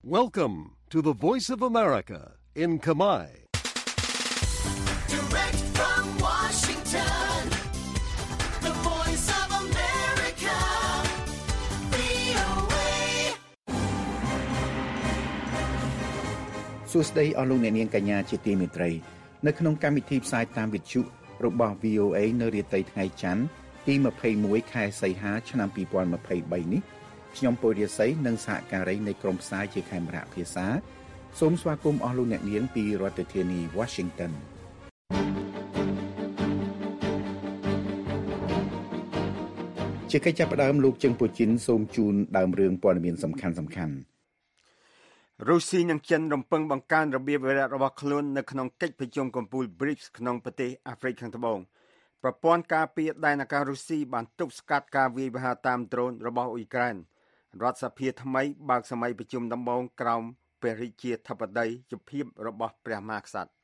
Welcome to the Voice of America in Khmer. Direct from Washington, the Voice of America, VOA. សួស្តីអស់លោកអ្នកនាងកញ្ញាជាទីមេត្រីនៅក្នុងកម្មវិធីផ្សាយតាមវិទ្យុរបស់ VOA នៅរាត្រីថ្ងៃច័ន្ទទី21ខែសីហាឆ្នាំ2023នេះខ្ញុំពូរិយស័យនិងសហការីនៃក្រុមផ្សាយជាខេមរៈភាសាសូមស្វាគមន៍អស់លោកអ្នកនាងពីរដ្ឋធានី Washington ជាកិច្ចចាប់ផ្ដើមលោកជឹងពូជីនសូមជូនដើមរឿងព័ត៌មានសំខាន់ៗរុស្ស៊ីនិងចិនរំពឹងបង្កើនរបៀបវិរៈរបស់ខ្លួននៅក្នុងកិច្ចប្រជុំកំពូល BRICS ក្នុងប្រទេសអាហ្វ្រិកខាងត្បូងប្រព័ន្ធការពារដែនអាកាសរុស្ស៊ីបានទប់ស្កាត់ការវាយប្រហារតាមដ្រូនរបស់អ៊ុយក្រែនរដ្ឋសភាថ្មីបើកសម័យប្រជុំដំបូងក្រោមព្រះរាជាធិបតីជាភាពរបស់ព្រះមហាក្សត្រ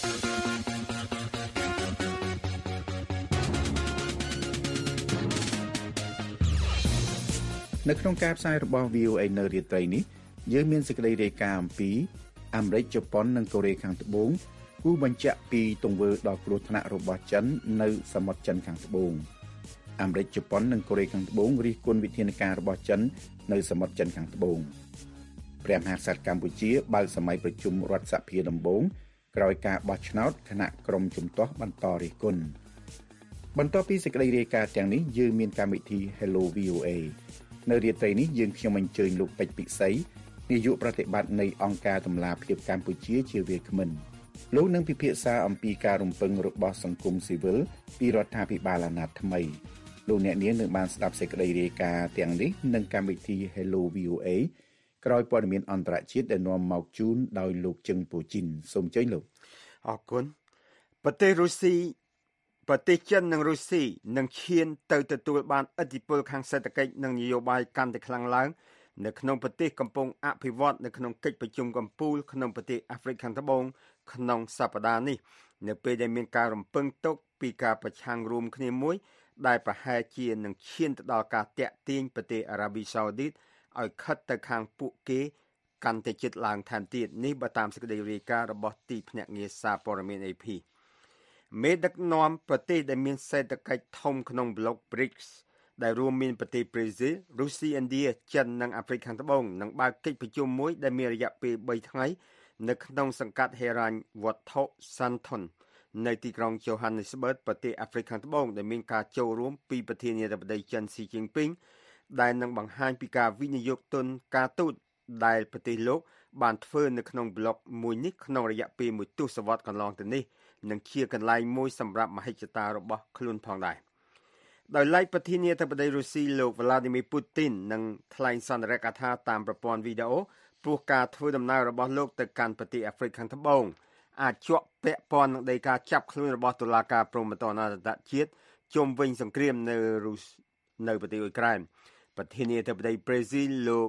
នៅក្នុងការផ្សាយរបស់ VOA នៅរាត្រីនេះយើងមានសេចក្តីរាយការណ៍អំពីអាមេរិកជប៉ុននិងកូរ៉េខាងត្បូងគូបញ្ជាក់ពីទង្វើដ៏គ្រោះថ្នាក់របស់ចិននៅសមុទ្រចិនខាងត្បូងអាមេរិកជប៉ុននិងកូរ៉េខាងត្បូងរិះគន់វិធានការរបស់ចិននៅសមុទ្រចិនខាងត្បូងព្រះមហាក្សត្រកម្ពុជាបើកសម័យប្រជុំរដ្ឋសភាដំបូងក្រោយការបោះឆ្នោតគណៈក្រុមជំទាស់បន្តរិះគន់បន្ទាប់ពីសេចក្តីរាយការណ៍ទាំងនេះយើងមានកម្មវិធី Hello VOA នៅរាត្រីនេះយើងខ្ញុំអញ្ជើញលោកពេជ្រពិសីនាយកប្រតិបត្តិនៃអង្គការតម្លាភាពកម្ពុជាជាវាគ្មិនលោកនឹងពិភាក្សាអំពីការរំពឹងរបស់សង្គមស៊ីវិលពីរដ្ឋាភិបាលអាណត្តិថ្មីលោកអ្នកនាងនឹងបានស្ដាប់សេចក្តីរាយការណ៍ទាំងនេះនឹងកម្មវិធី Hello VOA ក្រោយព័ត៌មានអន្តរជាតិដែលនាំមកជូនដោយលោកជឹងពូជីនសូមអញ្ជើញលោកអរគុណប្រទេសរុស្ស៊ីប្រទេសចិននិងរុស្ស៊ីនឹងឈានទៅទទួលបានឥទ្ធិពលខាងសេដ្ឋកិច្ចនិងនយោបាយកាន់តែខ្លាំងឡើងនៅក្នុងប្រទេសកំពុងអភិវឌ្ឍនៅក្នុងកិច្ចប្រជុំកំពូលក្នុងប្រទេសអាហ្វ្រិកខាងត្បូងក្នុងសប្តាហ៍នេះនៅពេលដែលមានការរំពឹងទុកពីការប្រឆាំងរួមគ្នាមួយដែលប្រហែលជានឹងឈានទៅដល់ការតាក់ទាញប្រទេសអារ៉ាប៊ីសាអូឌីតឲ្យខិតទៅខាងពួកគេកាន់តែជិតឡើងថែមទៀតនេះបើតាមសេចក្តីរាយការណ៍របស់ទីភ្នាក់ងារសារព័ត៌មាន AP មេដឹកនាំប្រទេសដែលមានសេដ្ឋកិច្ចធំក្នុងប្លុក BRICS ដែលរួមមានប្រទេសប្រេស៊ីលរុស្ស៊ីឥណ្ឌាចិននិងអាហ្វ្រិកខាងត្បូងនឹងបើកកិច្ចប្រជុំមួយដែលមានរយៈពេល3ថ្ងៃនៅក្នុងសង្កាត់ហេរ៉ាញ់វត្ថុសាន់ថុននៅទីក្រុងជូហានេស្បឺកប្រទេសអាហ្វ្រិកខាងត្បូងដែលមានការចូលរួមពីប្រធានាធិបតីចិនស៊ីជីនពីងដែលនឹងបង្ហាញពីការវិនិយោគទុនការទូតដែលប្រទេសលោកបានធ្វើនៅក្នុងប្លុកមួយនេះក្នុងរយៈពេលមួយទសវត្សរ៍កន្លងទៅនេះនឹងជាកន្លែងមួយសម្រាប់មហិច្ឆតារបស់ខ្លួនផងដែរដោយឡែកប្រធានាធិបតីរុស្ស៊ីលោក Vladimir Putin នឹងថ្លែងសន្ទរកថាតាមប្រព័ន្ធវីដេអូព្រោះការធ្វើដំណើររបស់លោកទៅកាន់ប្រទេសអាហ្វ្រិកខាងត្បូងអាចជាប់ពាក់ព័ន្ធនឹងដីកាចាប់ខ្លួនរបស់តុលាការព្រហ្មទណ្ឌអន្តរជាតិជុំវិញសង្គ្រាមនៅប្រទេសអ៊ុយក្រែនប្រធានាធិបតីប្រេស៊ីលលោក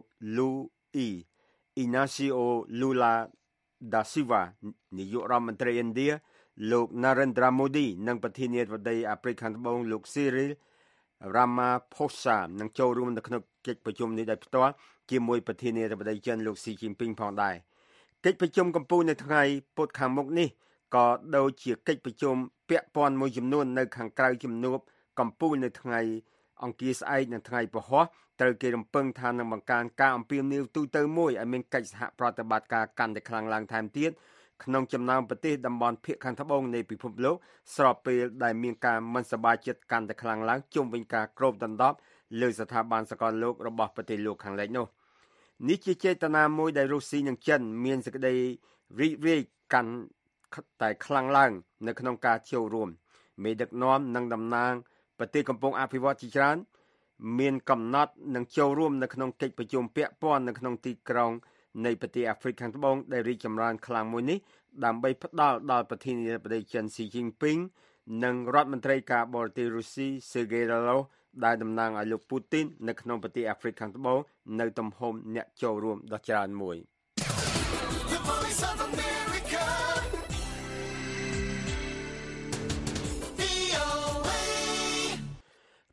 Luiz Inácio Lula da Silva នាយករដ្ឋមន្ត្រីឥណ្ឌាលោក Narendra Modi និងប្រធានាធិបតីអាហ្វ្រិកខាងត្បូងលោក Cyril Ramaphosa នឹងចូលរួមនៅក្នុងកិច្ចប្រជុំនេះដោយផ្ទាល់ជាមួយប្រធានាធិបតីចិនលោកស៊ីជីនពីងផងដែរកិច្ចប្រជុំកំពូលនៅថ្ងៃពុធខាងមុខនេះក៏ដូចជាកិច្ចប្រជុំពាក់ព័ន្ធមួយចំនួននៅខាងក្រៅជំនួបកំពូលនៅថ្ងៃអង្គារស្អែកនិងថ្ងៃពហុត្រូវគេរំពឹងថានឹងបង្កើនការអំពាវនាវទូទៅមួយឲ្យមានកិច្ចសហប្រតិបត្តិការកាន់តែខ្លាំងឡើងថែមទៀតក្នុងចំណោមប្រទេសតំបន់ភាគខាងត្បូងនៃពិភពលោកស្របពេលដែលមានការមិនសប្បាយចិត្តកាន់តែខ្លាំងឡើងជុំវិញការគ្របដណ្ដប់លើស្ថាប័នសកលលោករបស់ប្រទេសលោកខាងលិចនោះនេះជាចេតនាមួយដែលរុស្ស៊ីនិងចិនមានសេចក្តីរីករាយកាន់តែខ្លាំងឡើងនៅក្នុងការចូលរួមមេដឹកនាំនិងតំណាងប្រទេសកំពុងអភិវឌ្ឍជាច្រើនមានកំណត់នឹងចូលរួមនៅក្នុងកិច្ចប្រជុំពាក់ព័ន្ធនៅក្នុងទីក្រុងនៃប្រទេសអាហ្វ្រិកខាងត្បូងដែលរីកចម្រើនខ្លាំងមួយនេះដើម្បីផ្ដល់ដល់ប្រធានាធិបតីចិនស៊ីជីនពីងនិងរដ្ឋមន្ត្រីការបរទេសរុស្ស៊ី Sergei Lavrov ដែលតំណាងឲ្យលោកពូទីននៅក្នុងប្រទេសអាហ្វ្រិកខាងត្បូងនៅទំហំអ្នកចូលរួមដ៏ច្រើនមួយ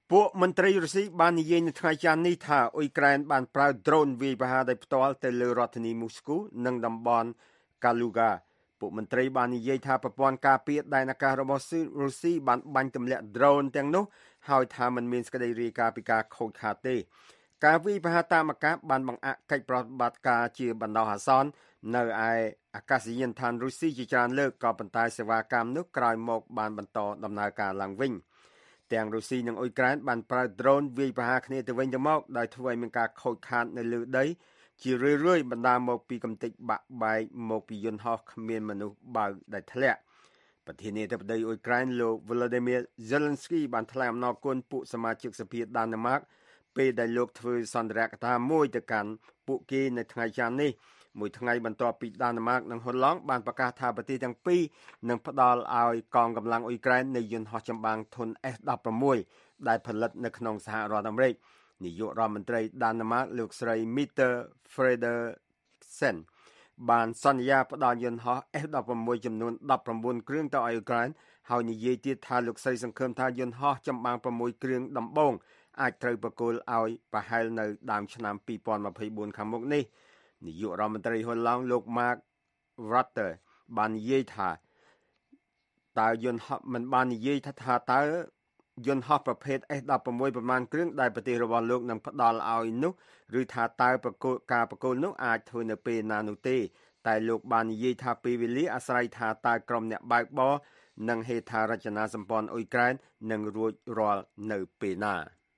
ពួកមន្ត្រីរុស្ស៊ីបាននិយាយនៅថ្ងៃច័ន្ទនេះថាអ៊ុយក្រែនបានប្រើដ្រូនវាយប្រហារដោយផ្ទាល់ទៅលើរដ្ឋធានីមូស្គូនិងតំបន់កាលូហ្កាពួកមន្ត្រីបាននិយាយថាប្រព័ន្ធការពារដែនអាកាសរបស់រុស្ស៊ីបានបាញ់ទម្លាក់ដ្រូនទាំងនោះហើយថាมันមានសេចក្តីរាយការណ៍ពីការខូចខាតទេការវាយប្រហារតាមអាកាសបានបង្អាក់កិច្ចប្រតិបត្តិការជាបណ្ដោះអាសន្ននៅឯអាកាសយានដ្ឋានរុស្ស៊ីជាច្រើនលើកក៏ប៉ុន្តែសេវាកម្មនោះក្រោយមកបានបន្តដំណើរការឡើងវិញទាំងរុស្ស៊ីនិងអ៊ុយក្រែនបានប្រើដ្រូនវាយប្រហារគ្នាទៅវិញទៅមកដោយធ្វើឲ្យមានការខូចខាតនៅលើដីជារឿយៗបណ្ដាលមកពីកំទេចបាក់បែកមកពីយន្តហោះគ្មានមនុស្សបើកដែលធ្លាក់ប្រធានាធិបតីអ៊ុយក្រែនលោក Volodymyr Zelensky បានថ្លែងអំណរគុណពួកសមាជិកសភាដាណឺម៉ាកពេលដែលលោកធ្វើសន្ទរកថាមួយទៅកាន់ពួកគេនៅថ្ងៃច័ន្ទនេះមួយថ្ងៃបន្ទាប់ពីដាណឺម៉ាកនិងហូឡង់បានប្រកាសថាប្រទេសទាំងពីរនឹងផ្ដល់ឲ្យកងកម្លាំងអ៊ុយក្រែននៃយន្តហោះចម្បាំងធុន F-16 ដែលផលិតនៅក្នុងសហរដ្ឋអាមេរិកនាយករដ្ឋមន្ត្រីដាណឺម៉ាកលោកស្រី Mette Frederiksen បានសន្យាផ្ដល់យន្តហោះ F-16 ចំនួន19គ្រឿងទៅឲ្យអ៊ុយក្រែនហើយនិយាយទៀតថាលោកស្រីសង្ឃឹមថាយន្តហោះចម្បាំង6គ្រឿងដំបូងអាចត្រូវប្រគល់ឲ្យប្រហែលនៅដើមឆ្នាំ2024ខាងមុខនេះនាយករដ្ឋមន្ត្រីហ៊ុនឡង់លោក Mark Rutte បាននិយាយថាតើយន្តហោះមិនបាននិយាយថាតើយន្តហោះប្រភេទ S16 ប្រមាណគ្រឿងដែលប្រទេសរបស់លោកនឹងផ្ដល់ឲ្យនោះឬថាតើការប្រគល់នោះអាចធ្វើនៅពេលណានោះទេតែលោកបាននិយាយថាពេលវេលាអាស្រ័យថាតើក្រុមអ្នកបើកបរនិងហេដ្ឋារចនាសម្ព័ន្ធអ៊ុយក្រែននឹងរួចរាល់នៅពេលណា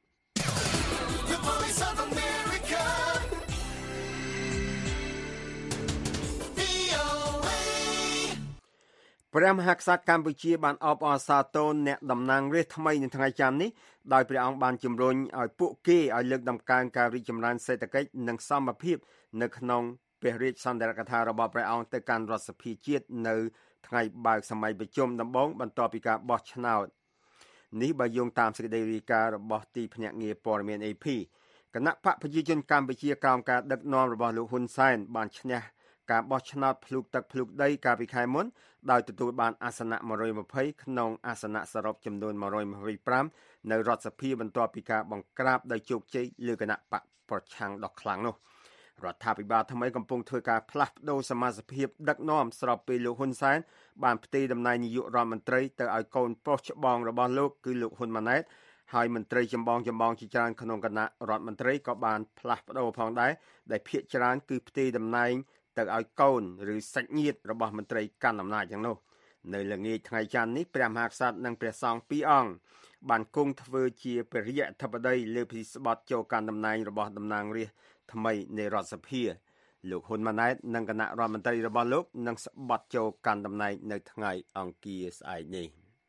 ព្រះមហាក្សត្រកម្ពុជាបានអបអរសាទរអ្នកតំណាងរាស្ត្រថ្មីនៅថ្ងៃច័ន្ទនេះដោយព្រះអង្គបានជំរុញឲ្យពួកគេឲ្យលើកតម្កើងការរីកចម្រើនសេដ្ឋកិច្ចនិងសមភាពនៅក្នុងព្រះរាជសន្និដ្ឋានរបស់ព្រះអង្គទៅកាន់រដ្ឋសភាជាតិនៅថ្ងៃបើកសម័យប្រជុំដំបូងបន្ទាប់ពីការបោះឆ្នោតនេះបើយោងតាមសេចក្តីរាយការណ៍របស់ទីភ្នាក់ងារព័ត៌មាន AP គណៈបកប្រជាជនកម្ពុជាក្រោមការដឹកនាំរបស់លោកហ៊ុនសែនបានឈ្នះការបោះឆ្នោតភ្លុកទឹកភ្លុកដីកាលពីខែមុនដោយទទួលបានអាសនៈ120ក្នុងអាសនៈសរុបចំនួន125នៅរដ្ឋសភាបន្ទាប់ពីការបង្ក្រាបដោយជោគជ័យលើគណៈបកប្រឆាំងដ៏ខ្លាំងនោះរដ្ឋាភិបាលថ្មីកំពុងធ្វើការផ្លាស់ប្តូរសមាជិកដឹកនាំស្របពេលលោកហ៊ុនសែនបានផ្ទេរតំណែងនាយករដ្ឋមន្ត្រីទៅឲ្យកូនប្រុសច្បងរបស់លោកគឺលោកហ៊ុនម៉ាណែតហើយមន្ត្រីចម្បងជាច្រើនក្នុងគណៈរដ្ឋមន្ត្រីក៏បានផ្លាស់ប្តូរផងដែរដែលភាគច្រើនគឺផ្ទេរតំណែងទៅឲ្យកូនឬសាច់ញាតិរបស់មន្ត្រីកាន់អំណាចយ៉ាងនោះនៅល្ងាចថ្ងៃច័ន្ទនេះព្រះមហាក្សត្រនិងព្រះសង្ឃ2អង្គបានគង់ធ្វើជាព្រះរាជអធិបតីលើពិធីស្បត់ចូលកាន់តំណែងរបស់តំណាងរាស្ត្រថ្មីនៃរដ្ឋសភាលោកហ៊ុនម៉ាណែតនិងគណៈរដ្ឋមន្ត្រីរបស់លោកនឹងស្បត់ចូលកាន់តំណែងនៅថ្ងៃអង្គារស្អែកនេះ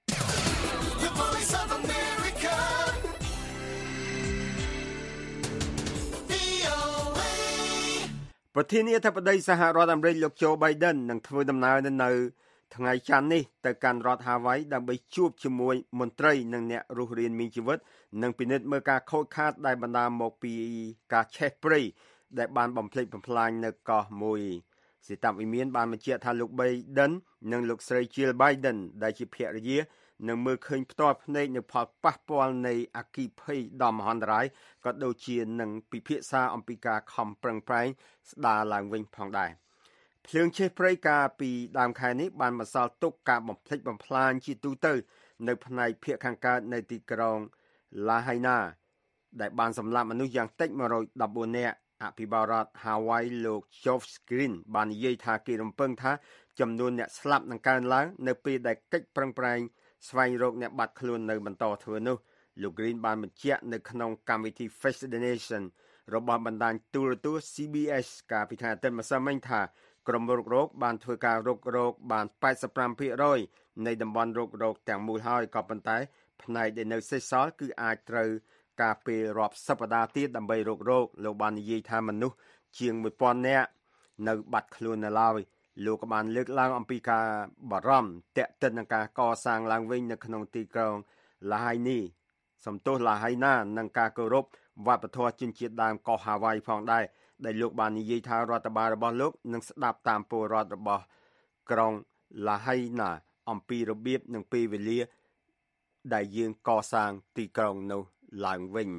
ប្រធានាធិបតីសហរដ្ឋអាមេរិកលោកโจ Biden នឹងធ្វើដំណើរនៅថ្ងៃច័ន្ទនេះទៅកាន់រដ្ឋ Hawaii ដើម្បីជួបជាមួយមន្ត្រីនិងអ្នករស់រានមានជីវិតនិងពិនិត្យមើលការខូចខាតដែលបណ្ដាលមកពីការឆេះព្រៃដែលបានបំផ្លិចបំផ្លាញនៅកោះមួយសេតវិមានបានបញ្ជាក់ថាលោក Biden និងលោកស្រី Jill Biden ដែលជាភរិយានឹងមើលឃើញផ្ទាល់ភ្នែកនៅផលប៉ះពាល់នៃអគ្គិភ័យដ៏មហន្តរាយក៏ដូចជានឹងពិភាក្សាអំពីការខំប្រឹងប្រែងស្ដារឡើងវិញផងដែរភ្លើងឆេះព្រៃកាលពីដើមខែនេះបានបន្សល់ទុកការបំផ្លិចបំផ្លាញជាទូទៅនៅផ្នែកភាគខាងកើតនៃទីក្រុង Lahaina ដែលបានសម្លាប់មនុស្សយ៉ាងតិច114នាក់អភិបាលរដ្ឋ Hawaii លោក Geoff Green បាននិយាយថាគេរំពឹងថាចំនួនអ្នកស្លាប់នឹងកើនឡើងនៅពេលដែលកិច្ចប្រឹងប្រែងស្វែងរកអ្នកបាត់ខ្លួននៅបន្តធ្វើនោះលោក Green បានបញ្ជាក់នៅក្នុងកម្មវិធី Face the Nation របស់បណ្ដាញទូរទស្សន៍ CBS កាលពីថ្ងៃអាទិត្យម្សិលមិញថាក្រុមរុករកបានធ្វើការរុករកបាន 85% នៃតំបន់រុករកទាំងមូលហើយក៏ប៉ុន្តែផ្នែកដែលនៅសេសសល់គឺអាចត្រូវការពេលរាប់សប្តាហ៍ទៀតដើម្បីរុករកលោកបាននិយាយថាមនុស្សជាង 1000 នាក់នៅបាត់ខ្លួននៅឡើយលោកក៏បានលើកឡើងអំពីការបារម្ភទាក់ទិននឹងការកសាងឡើងវិញនៅក្នុងទីក្រុង Lahaina និងការគោរពវប្បធម៌ជនជាតិដើមកោះ Hawaii ផងដែរដែលលោកបាននិយាយថារដ្ឋបាលរបស់លោកនឹងស្ដាប់តាមពលរដ្ឋរបស់ក្រុង Lahaina អំពីរបៀបនិងពេលវេលាដែលយើងកសាងទីក្រុងនោះឡើងវិញ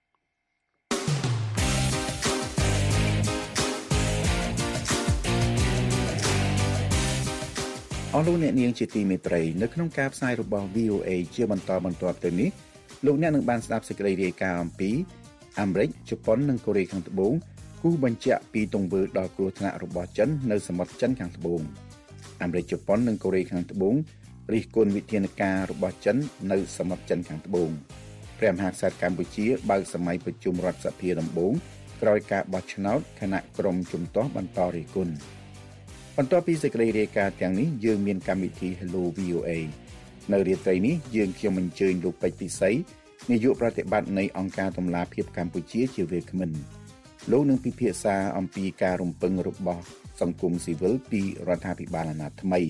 អស់លោកអ្នកនាងជាទីមេត្រីនៅក្នុងការផ្សាយរបស់ VOA ជាបន្តបន្ទាប់ទៅនេះលោកអ្នកនឹងបានស្ដាប់សេចក្តីរាយការណ៍អំពីអាមេរិកជប៉ុននិងកូរ៉េខាងត្បូងគូបញ្ជាក់ពីទង្វើដល់គ្រោះថ្នាក់របស់ចិននៅសមុទ្រចិនខាងត្បូងអាមេរិកជប៉ុននិងកូរ៉េខាងត្បូងរិះគន់វិធានការរបស់ចិននៅសមុទ្រចិនខាងត្បូងព្រះមហាក្សត្រកម្ពុជាបើកសម័យប្រជុំរដ្ឋសភាដំបូងក្រោយការបោះឆ្នោតគណៈក្រុមជំទាស់បន្តរិះគន់បន្ទាប់ពីសេចក្តីរាយការណ៍ទាំងនេះយើងមានកម្មវិធី Hello VOA នៅរាត្រីនេះយើងខ្ញុំអញ្ជើញលោកពេជ្រពិសីនាយកប្រតិបត្តិនៃអង្គការតម្លាភាពកម្ពុជាជាវាគ្មិនលោកនឹងពិភាក្សាអំពីការរំពឹងរបស់សង្គមស៊ីវិលពីរដ្ឋាភិបាលអាណត្តិថ្មី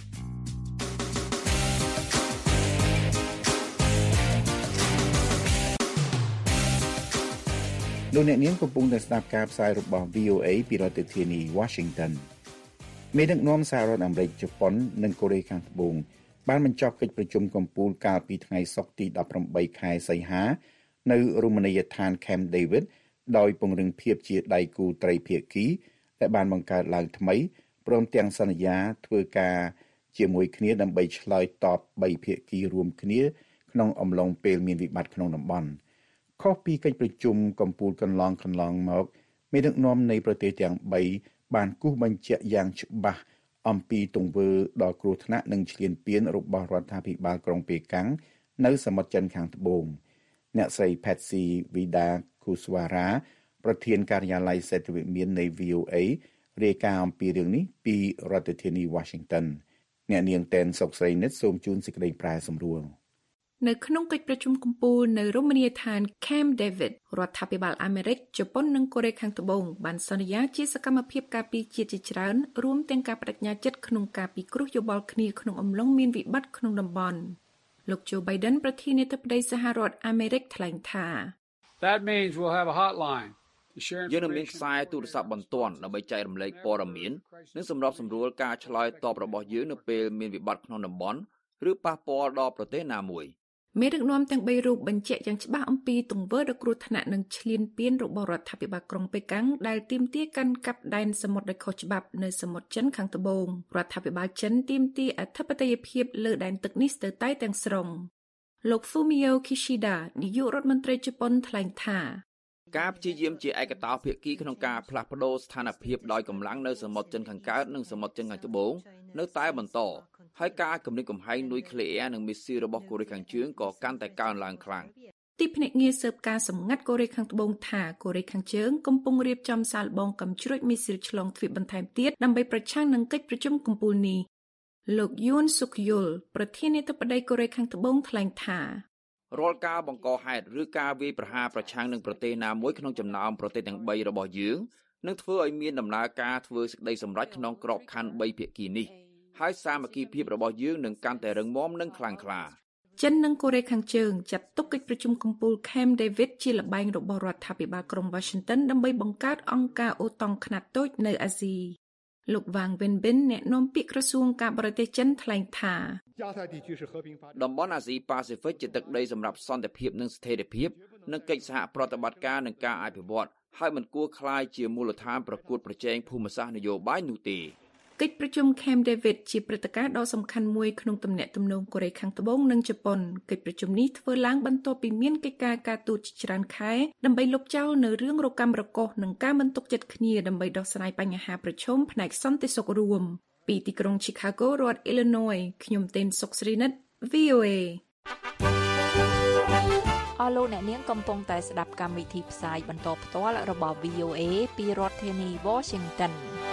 លោកអ្នកនាងកំពុងតែស្ដាប់ការផ្សាយរបស់ VOA ពីរដ្ឋធានី Washington មេដឹកនាំសហរដ្ឋអាមេរិកជប៉ុននិងកូរ៉េខាងត្បូងបានបញ្ចប់កិច្ចប្រជុំកំពូលកាលពីថ្ងៃសុក្រទី18ខែសីហានៅរមណីយដ្ឋាន Camp David ដោយពង្រឹងភាពជាដៃគូត្រីភាគីដែលបានបង្កើតឡើងថ្មីព្រមទាំងសន្យាធ្វើការជាមួយគ្នាដើម្បីឆ្លើយតប3ភាគីរួមគ្នាក្នុងអំឡុងពេលមានវិបត្តិក្នុងតំបន់ខុសពីកិច្ចប្រជុំកំពូលកន្លងមកមេដឹកនាំនៃប្រទេសទាំង3បានគូសបញ្ជាក់យ៉ាងច្បាស់អំពីទង្វើដ៏គ្រោះថ្នាក់និងឈ្លានពានរបស់រដ្ឋាភិបាលក្រុងប៉េកាំងនៅសមុទ្រចិនខាងត្បូងអ្នកស្រី Patsy Widakuswara ប្រធានការិយាល័យសេដ្ឋវិមាននៃ VOA រាយការណ៍អំពីរឿងនេះពីរដ្ឋធានី Washington អ្នកនាងតែនសុកស្រីនិតសូមជូនសេចក្តីប្រែសម្រួលនៅក្នុងកិច្ចប្រជុំកំពូលនៅរមណីយដ្ឋាន Camp David រដ្ឋាភិបាលអាមេរិកជប៉ុននិងកូរ៉េខាងត្បូងបានសន្យាជាសកម្មភាពការពារជាតិជាច្រើនរួមទាំងការបដិញ្ញាចិត្តក្នុងការពិគ្រោះយោបល់គ្នាក្នុងអំឡុងមានវិបត្តិក្នុងតំបន់លោក Joe Biden ប្រធានាធិបតីសហរដ្ឋអាមេរិកថ្លែងថា That means we'll have a hotline to share យើងនឹងមានខ្សែទូរស័ព្ទបន្ទាន់ដើម្បីចែករំលែកព័ត៌មាននិងសម្របសម្រួលការឆ្លើយតបរបស់យើងនៅពេលមានវិបត្តិក្នុងតំបន់ឬប៉ះពាល់ដល់ប្រទេសណាមួយមេដឹកនាំទាំង3រូបបញ្ជាក់យ៉ាងច្បាស់អំពីទង្វើដ៏គ្រោះថ្នាក់និងឈ្លានពានរបស់រដ្ឋាភិបាលក្រុងប៉េកាំងដែលទាមទារកាន់កាប់ដែនសមុទ្រដោយខុសច្បាប់នៅសមុទ្រចិនខាងត្បូងរដ្ឋាភិបាលចិនទាមទារអធិបតេយ្យភាពលើដែនទឹកនេះស្ទើរតែទាំងស្រុងលោក Fumio Kishida នាយករដ្ឋមន្ត្រីជប៉ុនថ្លែងថាការព្យាយាមជាឯកតោភាគីក្នុងការផ្លាស់ប្តូរស្ថានភាពដោយកម្លាំងនៅសមុទ្រចិនខាងកើតនិងសមុទ្រចិនខាងត្បូងនៅតែបន្តហើយការគំរាមកំហែងនុយក្លេអ៊ែរនិងមីស៊ីលរបស់កូរ៉េខាងជើងក៏កាន់តែកើនឡើងខ្លាំងទីភ្នាក់ងារស៊ើបការសម្ងាត់កូរ៉េខាងត្បូងថាកូរ៉េខាងជើងកំពុងរៀបចំសាកល្បងកាំជ្រួចមីស៊ីលឆ្លងទ្វីបបន្ថែមទៀតដើម្បីប្រឆាំងនឹងកិច្ចប្រជុំកំពូលនេះលោក Yoon Suk Yeol ប្រធានាធិបតីកូរ៉េខាងត្បូងថ្លែងថារាល់ការបង្កហេតុឬការវាយប្រហារប្រឆាំងនឹងប្រទេសណាមួយក្នុងចំណោមប្រទេសទាំង3របស់យើងនឹងធ្វើឲ្យមានដំណើរការធ្វើសេចក្តីសម្រេចក្នុងក្របខ័ណ្ឌ3ភាគីនេះហើយសាមគ្គីភាពរបស់យើងនឹងកាន់តែរឹងមាំនិងខ្លាំងក្លាចិននិងកូរ៉េខាងជើងចាត់ទុកកិច្ចប្រជុំកំពូល Camp David ជាល្បែងរបស់រដ្ឋាភិបាលក្រុង Washington ដើម្បីបង្កើតអង្គការអូតង់ខ្នាតតូចនៅអាស៊ីលោក Wang Wenbin អ្នកនាំពាក្យក្រសួងការបរទេសចិនថ្លែងថាតំបន់អាស៊ីប៉ាស៊ីហ្វិកជាទឹកដីសម្រាប់សន្តិភាពនិងស្ថិរភាពនិងកិច្ចសហប្រតិបត្តិការនឹងការអភិវឌ្ឍហើយមិនគួរក្លាយជាមូលដ្ឋានប្រកួតប្រជែងភូមិសាស្ត្រនយោបាយនោះទេកិច្ចប្រជុំ Camp David ជាព្រឹត្តិការណ៍ដ៏សំខាន់មួយក្នុងទំនាក់ទំនងកូរ៉េខាងត្បូងនិងជប៉ុនកិច្ចប្រជុំនេះធ្វើឡើងបន្ទាប់ពីមានកិច្ចការការទូតជាច្រើនខែដើម្បីលុបចោលនៅរឿងរកាំរកូសនិងការមិនទុកចិត្តគ្នាដើម្បីដោះស្រាយបញ្ហាប្រឈមផ្នែកសន្តិសុខរួមពីទីក្រុង Chicago រដ្ឋ Illinois ខ្ញុំទេនសុកស្រីនិត VOA អស់លោកអ្នកនាងកំពុងតែស្ដាប់កម្មវិធីផ្សាយបន្តផ្ទាល់របស់ VOA ពីរដ្ឋធានី Washington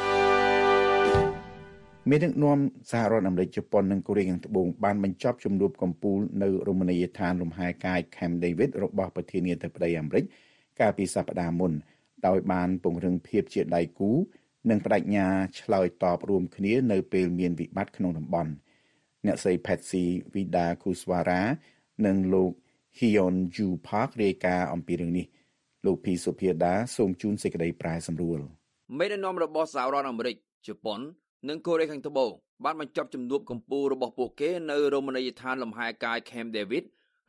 មេដឹកនាំសហរដ្ឋអាមេរិកជប៉ុននិងកូរ៉េខាងត្បូងបានបញ្ចប់ជំនួបកំពូលនៅរមណីយដ្ឋានលំហែកាយ Camp David របស់ប្រធានាធិបតីអាមេរិកកាលពីសប្តាហ៍មុនដោយបានពង្រឹងភាពជាដៃគូនិងបដិញ្ញាឆ្លើយតបរួមគ្នានៅពេលមានវិបត្តិក្នុងតំបន់អ្នកស្រី Patsy Widakuswara និងលោក Hyun Ju Park រាយការណ៍អំពីរឿងនេះលោកភីសុភាដាសូមជូនសេចក្តីប្រែសម្រួលមេដឹកនាំរបស់សហរដ្ឋអាមេរិកជប៉ុននិងកូរ៉េខាងត្បូងបានបញ្ចប់ជំនួបកំពូលរបស់ពួកគេនៅរមណីយដ្ឋានលំហែកាយ Camp David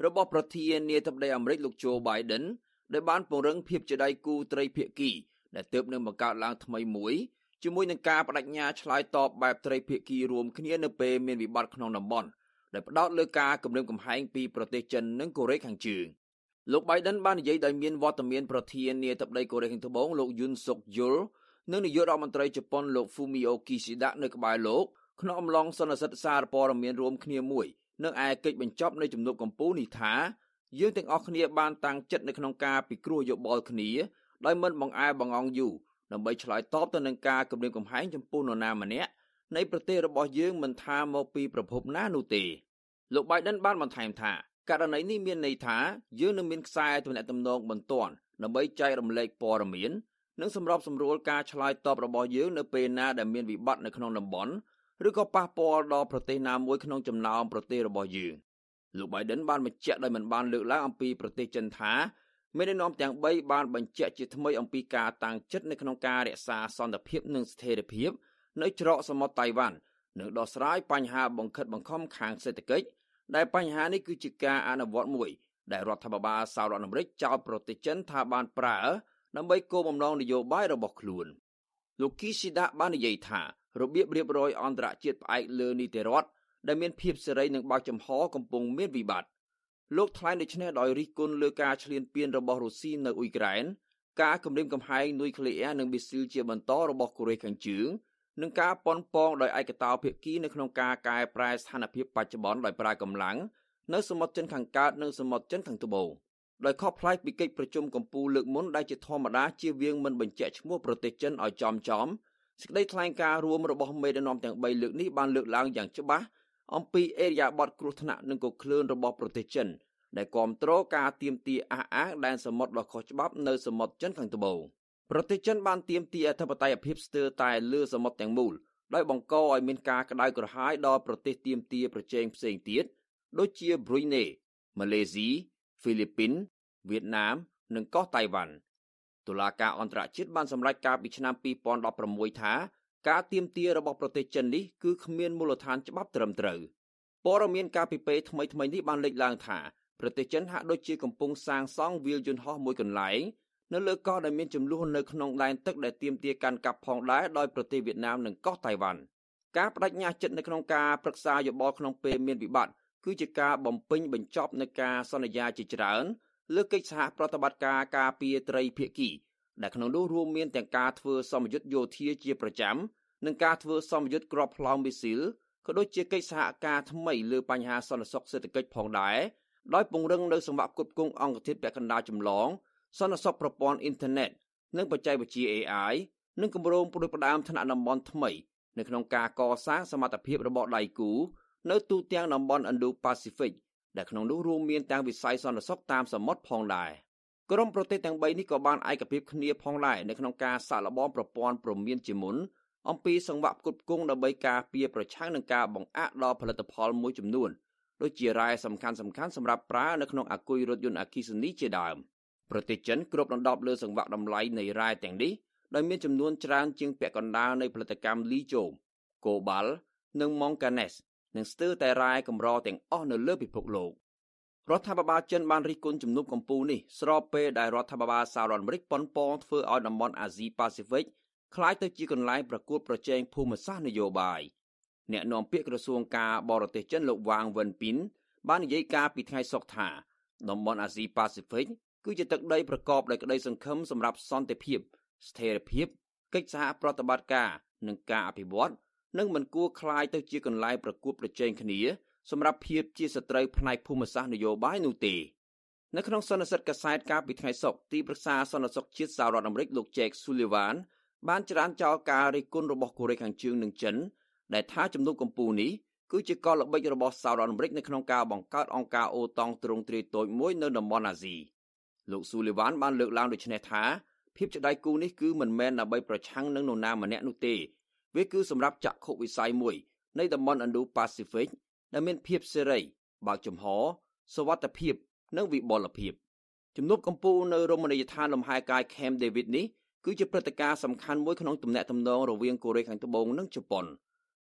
របស់ប្រធានាធិបតីអាមេរិកលោកโจ Biden ដែលបានពង្រឹងភាពជាដៃគូត្រីភាគីដែលទើបនឹងបង្កើតឡើងថ្មីមួយជាមួយនឹងការបដិញ្ញាឆ្លើយតបបែបត្រីភាគីរួមគ្នានៅពេលមានវិបត្តិក្នុងតំបន់ដែលផ្ដោតលើការគំរាមកំហែងពីប្រទេសចិននិងកូរ៉េខាងជើងលោក Biden បាននិយាយដោយមានវត្តមានប្រធានាធិបតីកូរ៉េខាងត្បូងលោក Yoon Suk Yeol និងនាយករដ្ឋមន្ត្រីជប៉ុនលោក Fumio Kishida នៅក្បែរលោកក្នុងអំឡុងសន្និសីទសារព័ត៌មានរួមគ្នាមួយនៅឯកិច្ចបញ្ចប់នៃជំនួបកម្ពុជានេះថាយើងទាំងអស់គ្នាបានតាំងចិត្តនៅក្នុងការពិគ្រោះយោបល់គ្នាដោយមិនបង្អែបង្អង់យូរដើម្បីឆ្លើយតបទៅនឹងការគំរាមកំហែងចំពោះនរណាម្នាក់នៃប្រទេសរបស់យើងមិនថាមកពីប្រភពណានោះទេលោក Biden បានបន្ថែមថាករណីនេះមានន័យថាយើងនឹងមានខ្សែទំនាក់ទំនងបន្ទាន់ដើម្បីចែករំលែកព័ត៌មាននិងសម្របសម្រួលការឆ្លើយតបរបស់យើងនៅពេលណាដែលមានវិបត្តិនៅក្នុងតំបន់ឬក៏ប៉ះពាល់ដល់ប្រទេសណាមួយក្នុងចំណោមប្រទេសរបស់យើងលោក Biden បានបញ្ជាក់ដោយមិនបានលើកឡើងអំពីប្រទេសចិនថាមេដឹកនាំទាំង3បានបញ្ជាក់ជាថ្មីអំពីការតាំងចិត្តនៅក្នុងការរក្សាសន្តិភាពនិងស្ថិរភាពនៅច្រកសមុទ្រតៃវ៉ាន់និងដោះស្រាយបញ្ហាបង្ខិតបង្ខំខាងសេដ្ឋកិច្ចដែលបញ្ហានេះគឺជាការអនុវត្តមួយដែលរដ្ឋាភិបាលសហរដ្ឋអាមេរិកចោទប្រទេសចិនថាបានប្រើដើម្បីគោលបំណងនយោបាយរបស់ខ្លួនលោក Kishida បាននិយាយថារបៀបរៀបរយអន្តរជាតិផ្អែកលើនីតិរដ្ឋដែលមានភាពសេរីនិងបើកចំហកំពុងមានវិបត្តិលោកថ្លែងដូច្នេះដោយរិះគន់លើការឈ្លានពានរបស់រុស្ស៊ីនៅអ៊ុយក្រែនការគំរាមកំហែងនុយក្លេអ៊ែរនិងមីស៊ីលជាបន្តរបស់កូរ៉េខាងជើងនិងការប៉ុនប៉ងដោយឯកតោភាគីនៅក្នុងការកែប្រែស្ថានភាពបច្ចុប្បន្នដោយប្រើកម្លាំងនៅសមុទ្រចិនខាងកើតនិងសមុទ្រចិនខាងត្បូងដោយខុសប្លែកពីកិច្ចប្រជុំកំពូលលើកមុនដែលជាធម្មតាជៀសវាងមិនបញ្ជាក់ឈ្មោះប្រទេសចិនឲ្យចំសេចក្តីថ្លែងការណ៍រួមរបស់មេដឹកនាំទាំង3លើកនេះបានលើកឡើងយ៉ាងច្បាស់អំពីអេរយាប័តគ្រោះថ្នាក់និងកក្លឿនរបស់ប្រទេសចិនដែលគាំទ្រការទាមទារអះអាងដែនសមុទ្រដ៏ខុសច្បាប់នៅសមុទ្រចិនខាងត្បូងប្រទេសចិនបានទាមទារអធិបតេយ្យភាពស្ទើរតែលើសមុទ្រទាំងមូលដោយបង្កឲ្យមានការក្តៅក្រហាយដល់ប្រទេសទាមទារប្រជែងផ្សេងទៀតដូចជាប្រ៊ុយណេម៉ាឡេស៊ីហ្វីលីពីនវៀតណាមនិងកោះតៃវ៉ាន់តុលាការអន្តរជាតិបានសម្រេចការពីឆ្នាំ2016ថាការទាមទាររបស់ប្រទេសចិននេះគឺគ្មានមូលដ្ឋានច្បាប់ត្រឹមត្រូវព័ត៌មានការពីពេលថ្មីនេះបានលេចឡើងថាប្រទេសចិនហាក់ដូចជាកំពុងសាងសង់វាលយន្តហោះមួយកន្លែងនៅលើកោះដែលមានចំនួននៅក្នុងដែនទឹកដែលទាមទារកាន់កាប់ផងដែរដោយប្រទេសវៀតណាមនិងកោះតៃវ៉ាន់ការបដិញ្ញាចិត្តនៅក្នុងការប្រឹក្សាយោបល់ក្នុងពេលមានវិបត្តិគឺជាការបំពេញបញ្ចប់នៃការសន្យាជាច្រើនលើកិច្ចសហប្រតិបត្តិការការពារត្រីភាគីដែលក្នុងនោះរួមមានទាំងការធ្វើសម្ពយុទ្ធយោធាជាប្រចាំនិងការធ្វើសម្ពយុទ្ធគ្រាប់ផ្លោមមីស៊ីលក៏ដូចជាកិច្ចសហការថ្មីលើបញ្ហាសន្តិសុខសេដ្ឋកិច្ចផងដែរដោយពង្រឹងនៅសង្វាក់ផ្គត់ផ្គង់អង្គធាតុពាក់កណ្ដាលចម្លងសន្តិសុខប្រព័ន្ធអ៊ីនធឺណិតនិងបច្ចេកវិទ្យា AI និងគម្រោងផ្ដួចផ្ដើមថ្នាក់តំបន់ថ្មីនៅក្នុងការកសាងសមត្ថភាពរបស់ដៃគូនៅទូទាំងតំបន់ Indo-Pacific ដែលក្នុងនោះរួមមានទាំងវិស័យសន្តិសុខតាមសមុទ្រផងដែរក្រុមប្រទេសទាំង3នេះក៏បានឯកភាពគ្នាផងដែរនៅក្នុងការសាកល្បងប្រព័ន្ធព្រមានជាមុនអំពីសង្វាក់ផ្គត់ផ្គង់ដើម្បីការពារប្រឆាំងនឹងការបង្អាក់ដល់ផលិតផលមួយចំនួនដូចជារ៉ែសំខាន់ៗសម្រាប់ប្រើនៅក្នុងអាគុយរថយន្តអគ្គិសនីជាដើមប្រទេសចិនគ្របដណ្ដប់លើសង្វាក់តម្លៃនៃរ៉ែទាំងនេះដោយមានចំនួនច្រើនជាងពាក់កណ្ដាលនៃផលិតកម្មលីចូម កូបាល់និងម៉ង់កាណេសនិងស្ទើរតែរ៉ែកម្រទាំងអស់នៅលើពិភពលោករដ្ឋាភិបាលចិនបានរិះគន់ជំនួបកម្ពុជានេះស្របពេលដែលរដ្ឋាភិបាលសហរដ្ឋអាមេរិកប៉ុនប៉ងធ្វើឲ្យតំបន់អាស៊ីប៉ាស៊ីហ្វិកក្លាយទៅជាកន្លែងប្រកួតប្រជែងភូមិសាស្ត្រនយោបាយអ្នកនាំពាក្យក្រសួងការបរទេសចិនលោកវ៉ាងវិនពីនបាននិយាយការពីថ្ងៃសុក្រថាតំបន់អាស៊ីប៉ាស៊ីហ្វិកគឺជាទឹកដីប្រកបដោយក្តីសង្ឃឹមសម្រាប់សន្តិភាពស្ថិរភាពកិច្ចសហប្រតិបត្តិការនិងការអភិវឌ្ឍនិងមិនគួរក្លាយទៅជាកន្លែងប្រកួតប្រជែងគ្នាសម្រាប់ភាពជាសត្រូវផ្នែកភូមិសាស្ត្រនយោបាយនោះទេនៅក្នុងសន្និសីទកាសែតកាលពីថ្ងៃសុក្រទីប្រឹក្សាសន្តិសុខជាតិសហរដ្ឋអាមេរិកលោក Jake Sullivan បានច្រានចោលការរិះគន់របស់កូរ៉េខាងជើងនិងចិនដែលថាជំនួបកម្ពុជានេះគឺជាកលល្បិចរបស់សហរដ្ឋអាមេរិកនៅក្នុងការបង្កើតអង្គការអូតង់ទ្រង់ទ្រាយតូចមួយនៅតំបន់អាស៊ីលោក Sullivan បានលើកឡើងដូចនេះថាភាពជាដៃគូនេះគឺមិនមែនដើម្បីប្រឆាំងនឹងនរណាម្នាក់នោះទេវាគឺសម្រាប់ចក្ខុវិស័យមួយនៃតំបន់ Indo-Pacific ដែលមានភាពសេរីបើកចំហសុវត្ថិភាពនិងវិបុលភាពជំនួបកម្ពុជានៅរមណីយដ្ឋានលំហែកាយ Camp David នេះគឺជាព្រឹត្តិការណ៍សំខាន់មួយក្នុងទំនាក់ទំនងរវាងកូរ៉េខាងត្បូងនិងជប៉ុន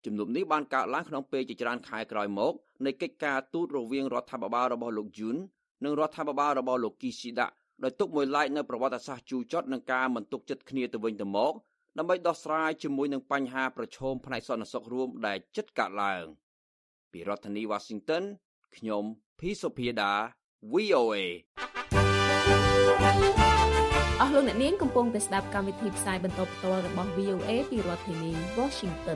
ជំនុំនេះបានកើតឡើងក្នុងពេលជាច្រើនខែក្រោយមកនៃកិច្ចការទូតរវាងរដ្ឋាភិបាលរបស់លោកយួននិងរដ្ឋាភិបាលរបស់លោកគីស៊ីដាដោយទុកមួយឡែកនៅប្រវត្តិសាស្ត្រជូរចត់នឹងការមិនទុកចិត្តគ្នាទៅវិញទៅមកដើម្បីដោះស្រាយជាមួយនឹងបញ្ហាប្រឈមផ្នែកសន្តិសុខរួមដែលជិតកើតឡើងពីរដ្ឋធានី Washington ខ្ញុំភីសូភាដា VOA អស់លោកអ្នកនាងកំពុងតែស្ដាប់កម្មវិធីផ្សាយបន្តផ្ទាល់របស់ VOA ពីរដ្ឋធានី Washington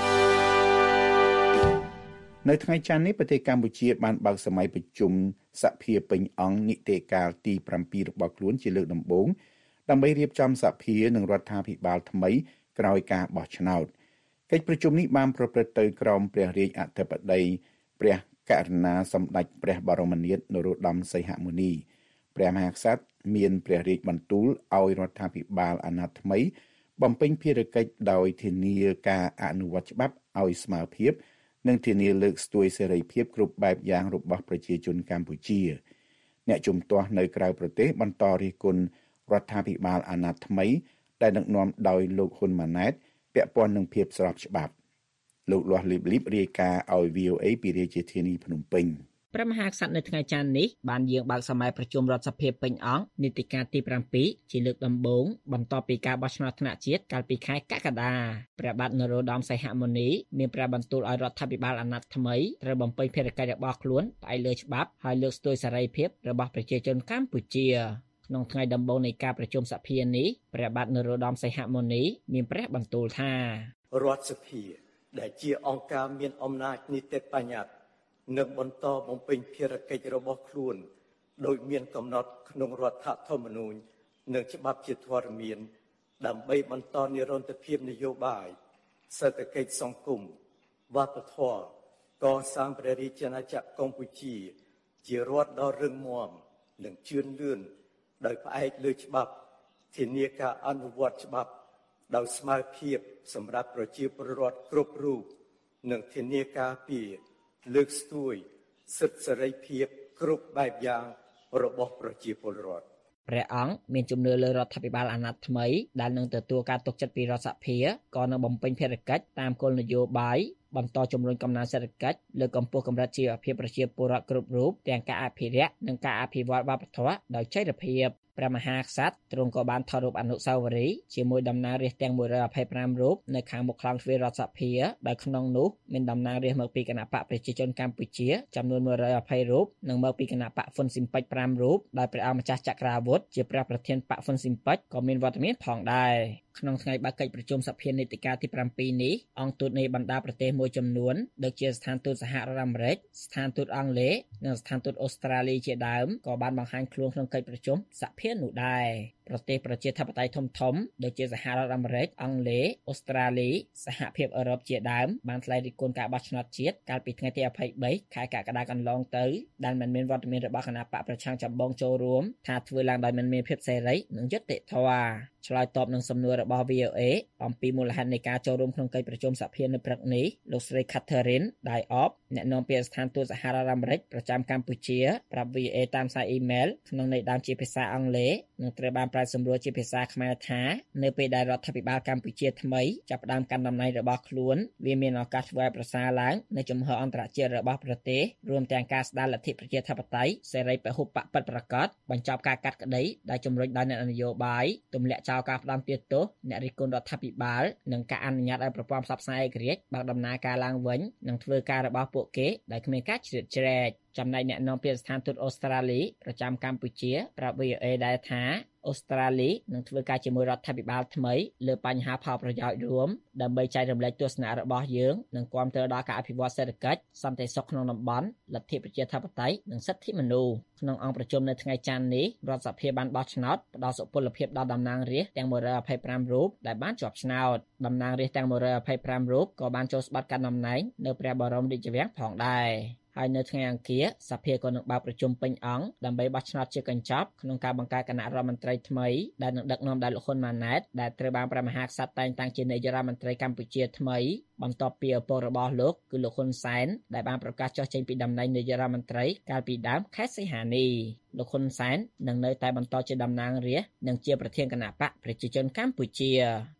នៅថ្ងៃច័ន្ទនេះប្រទេសកម្ពុជាបានបើកសម័យប្រជុំសភាពេញអង្គនីតិកាលទី7របស់ខ្លួនជាលើកដំបូងដើម្បីរៀបចំសភានិងរដ្ឋាភិបាលថ្មីក្រោយការបោះឆ្នោតកិច្ចប្រជុំនេះបានប្រព្រឹត្តទៅក្រោមព្រះរាជអធិបតីព្រះករុណាសម្ដេចព្រះបរមនាថនរោត្តមសីហមុនីព្រះមហាក្សត្រមានព្រះរាជបន្ទូលឲ្យរដ្ឋាភិបាលអាណត្តិថ្មីបំពេញភារកិច្ចដោយធានាការអនុវត្តច្បាប់ឲ្យស្មើភាពនិងធានាលើកស្ទួយសេរីភាពគ្រប់បែបយ៉ាងរបស់ប្រជាជនកម្ពុជាអ្នកជំទាស់នៅក្រៅប្រទេសបន្តរិះគន់រដ្ឋាភិបាលអាណត្តិថ្មីដែលដឹកនាំដោយលោកហ៊ុនម៉ាណែតពាក់ព័ន្ធនឹងភាពស្របច្បាប់លោកលាស់លីបរាយការណ៍ឲ្យ VOA ពីរាជធានីភ្នំពេញព្រះមហាក្សត្រនៅថ្ងៃច័ន្ទនេះបានយាងបើកសម័យប្រជុំរដ្ឋសភាពេញអង្គនីតិកាលទី7ជាលើកដំបូងបន្ទាប់ពីការបោះឆ្នោតថ្នាក់ជាតិកាលពីខែកក្កដាព្រះបាទនរោត្តមសីហមុនីមានព្រះបន្ទូលឲ្យរដ្ឋាភិបាលអាណត្តិថ្មីត្រូវបំពេញភារកិច្ចរបស់ខ្លួនផ្អែកលើច្បាប់ហើយលើកស្ទួយសេរីភាពរបស់ប្រជាជនកម្ពុជាក្នុងថ្ងៃដំបូងនៃការប្រជុំសភានេះព្រះបាទនរោត្តមសីហមុនីមានព្រះបន្ទូលថារដ្ឋសភាដែលជាអង្គការមានអំណាចនីតិបញ្ញត្តិនឹងបន្តបំពេញភារកិច្ចរបស់ខ្លួនដោយមានកំណត់ក្នុងរដ្ឋធម្មនុញ្ញនិងច្បាប់ជាធរមានដើម្បីបន្តនិរន្តរភាពនយោបាយសេដ្ឋកិច្ចសង្គមវប្បធម៌កសាងព្រះរាជាណាចក្រកម្ពុជាជារដ្ឋដ៏រឹងមាំនិងជឿនលឿនដោយផ្អែកលើច្បាប់ធានាការអនុវត្តច្បាប់ដោយស្មើភាពសម្រាប់ប្រជាពលរដ្ឋគ្រប់រូបនិងធានាការពារលើកស្ទួយសិទ្ធិសេរីភាពគ្រប់បែបយ៉ាងរបស់ប្រជាពលរដ្ឋព្រះអង្គមានជំនឿលើរដ្ឋាភិបាលអាណត្តិថ្មីដែលនឹងទទួលការទុកចិត្តពីរដ្ឋសភាក៏នឹងបំពេញភារកិច្ចតាមគោលនយោបាយបន្តជំរុញកំណើនសេដ្ឋកិច្ចលើកកម្ពស់កម្រិតជីវភាពប្រជាពលរដ្ឋគ្រប់រូបទាំងការអភិរក្សនិងការអភិវឌ្ឍវប្បធម៌ដោយចីរភាពព្រះមហាក្សត្រទ្រង់ក៏បានថតរូបអនុស្សាវរីយ៍ជាមួយតំណាងរាស្ត្រទាំង125រូបនៅខាងមុខខ្លោងទ្វាររដ្ឋសភាដោយក្នុងនោះមានតំណាងរាស្ត្រមកពីគណៈបកប្រជាជនកម្ពុជាចំនួន120រូបនិងមកពីគណៈបកហ៊ុនស៊ិនប៉ិច5រូបដោយព្រះអង្គម្ចាស់ចក្រាវុធជាព្រះប្រធានបកហ៊ុនស៊ិនប៉ិចក៏មានវត្តមានផងដែរក្នុងថ្ងៃបើកកិច្ចប្រជុំសភានីតិកាលទី7នេះអង្គទូតនៃបណ្ដាប្រទេសមួយចំនួនដូចជាស្ថានទូតសហរដ្ឋអាមេរិកស្ថានទូតអង់គ្លេសនិងស្ថានទូតអូស្ត្រាលីជាដើមក៏បានបង្ហាញខ្លួនក្នុងកិច្ចប្រជុំសភានោះដែរប្រទេសប្រជាធិបតេយ្យធំៗដូចជាសហរដ្ឋអាមេរិកអង់គ្លេសអូស្ត្រាលីសហភាពអឺរ៉ុបជាដើមបានថ្លែងរិះគន់ការបោះឆ្នោតជាតិកាលពីថ្ងៃទី23ខែកក្កដាកន្លងទៅដែលមិនមានវត្តមានរបស់គណៈបកប្រឆាំងចម្បងចូលរួមថាធ្វើឡើងដោយមិនមានភាពសេរីនិងយុត្តិធម៌ឆ្លើយតបនឹងសំណួររបស់ VOA អំពីមូលហេតុនៃការចូលរួមក្នុងកិច្ចប្រជុំសភានៅព្រឹកនេះលោកស្រី Catherine Dayop អ្នកនាំពាក្យស្ថានទូតសហរដ្ឋអាមេរិកប្រចាំកម្ពុជាប្រាប់ VOA តាមសារអ៊ីមែលក្នុងន័យដើមជាភាសាអង់គ្លេសនិងត្រូវបានប្រែសម្រួលជាភាសាខ្មែរថានៅពេលដែលរដ្ឋាភិបាលកម្ពុជាថ្មីចាប់ផ្ដើមកាន់តំណែងរបស់ខ្លួនវាមានឱកាសធ្វើឲ្យប្រសើរឡើងនៅជំហរអន្តរជាតិរបស់ប្រទេសរួមទាំងការស្ដារលទ្ធិប្រជាធិបតេយ្យសេរីពហុបកពិតប្រាកដបញ្ចប់ការកាត់ក្តីដែលជំរុញដោយអ្នកនយោបាយទម្លាក់ចោលការផ្ដាំទាទោសអ្នករិះគន់រដ្ឋាភិបាលនិងការអនុញ្ញាតឲ្យប្រព័ន្ធផ្សព្វផ្សាយឯករាជ្យបើកដំណើរការឡើងវិញនិងធ្វើការរបស់ពួកគេដោយគ្មានការជ្រៀតជ្រែកចំណែកអ្នកនាំពាក្យស្ថានទូតអូស្ត្រាលីប្រចាំកម្ពុជាប្រាប់ VOA ដែរថាអូស្ត្រាលីនឹងធ្វើការជាមួយរដ្ឋាភិបាលថ្មីលើបញ្ហាផលប្រយោជន៍រួមដើម្បីចែករំលែកទស្សនៈរបស់យើងនិងគាំទ្រដល់ការអភិវឌ្ឍសេដ្ឋកិច្ចសន្តិសុខក្នុងតំបន់លទ្ធិប្រជាធិបតេយ្យនិងសិទ្ធិមនុស្សក្នុងអង្គប្រជុំនៅថ្ងៃច័ន្ទនេះរដ្ឋសភាបានបោះឆ្នោតផ្ដល់សុពលភាពដល់តំណាងរាស្ត្រទាំង125រូបដែលបានជាប់ឆ្នោតតំណាងរាស្ត្រទាំង125រូបក៏បានចូលស្បត់កាន់តំណែងនៅព្រះបរមរាជវាំងផងដែរហើយនៅថ្ងៃអង្គារសភាក៏នឹងបើកប្រជុំពេញអង្គដើម្បីបោះឆ្នោតជាកញ្ចប់ក្នុងការបង្កើតគណៈរដ្ឋមន្ត្រីថ្មីដែលនឹងដឹកនាំដោយលោកហ៊ុនម៉ាណែតដែលត្រូវបានព្រះមហាក្សត្រតែងតាំងជានាយករដ្ឋមន្ត្រីកម្ពុជាថ្មីបន្ទាប់ពីឪពុករបស់លោកគឺលោកហ៊ុនសែនដែលបានប្រកាសចុះចេញពីតំណែងនាយករដ្ឋមន្ត្រីកាលពីដើមខែសីហានេះលោកហ៊ុនសែននឹងនៅតែបន្តជាតំណាងរាស្ត្រនិងជាប្រធានគណៈបកប្រជាជនកម្ពុជា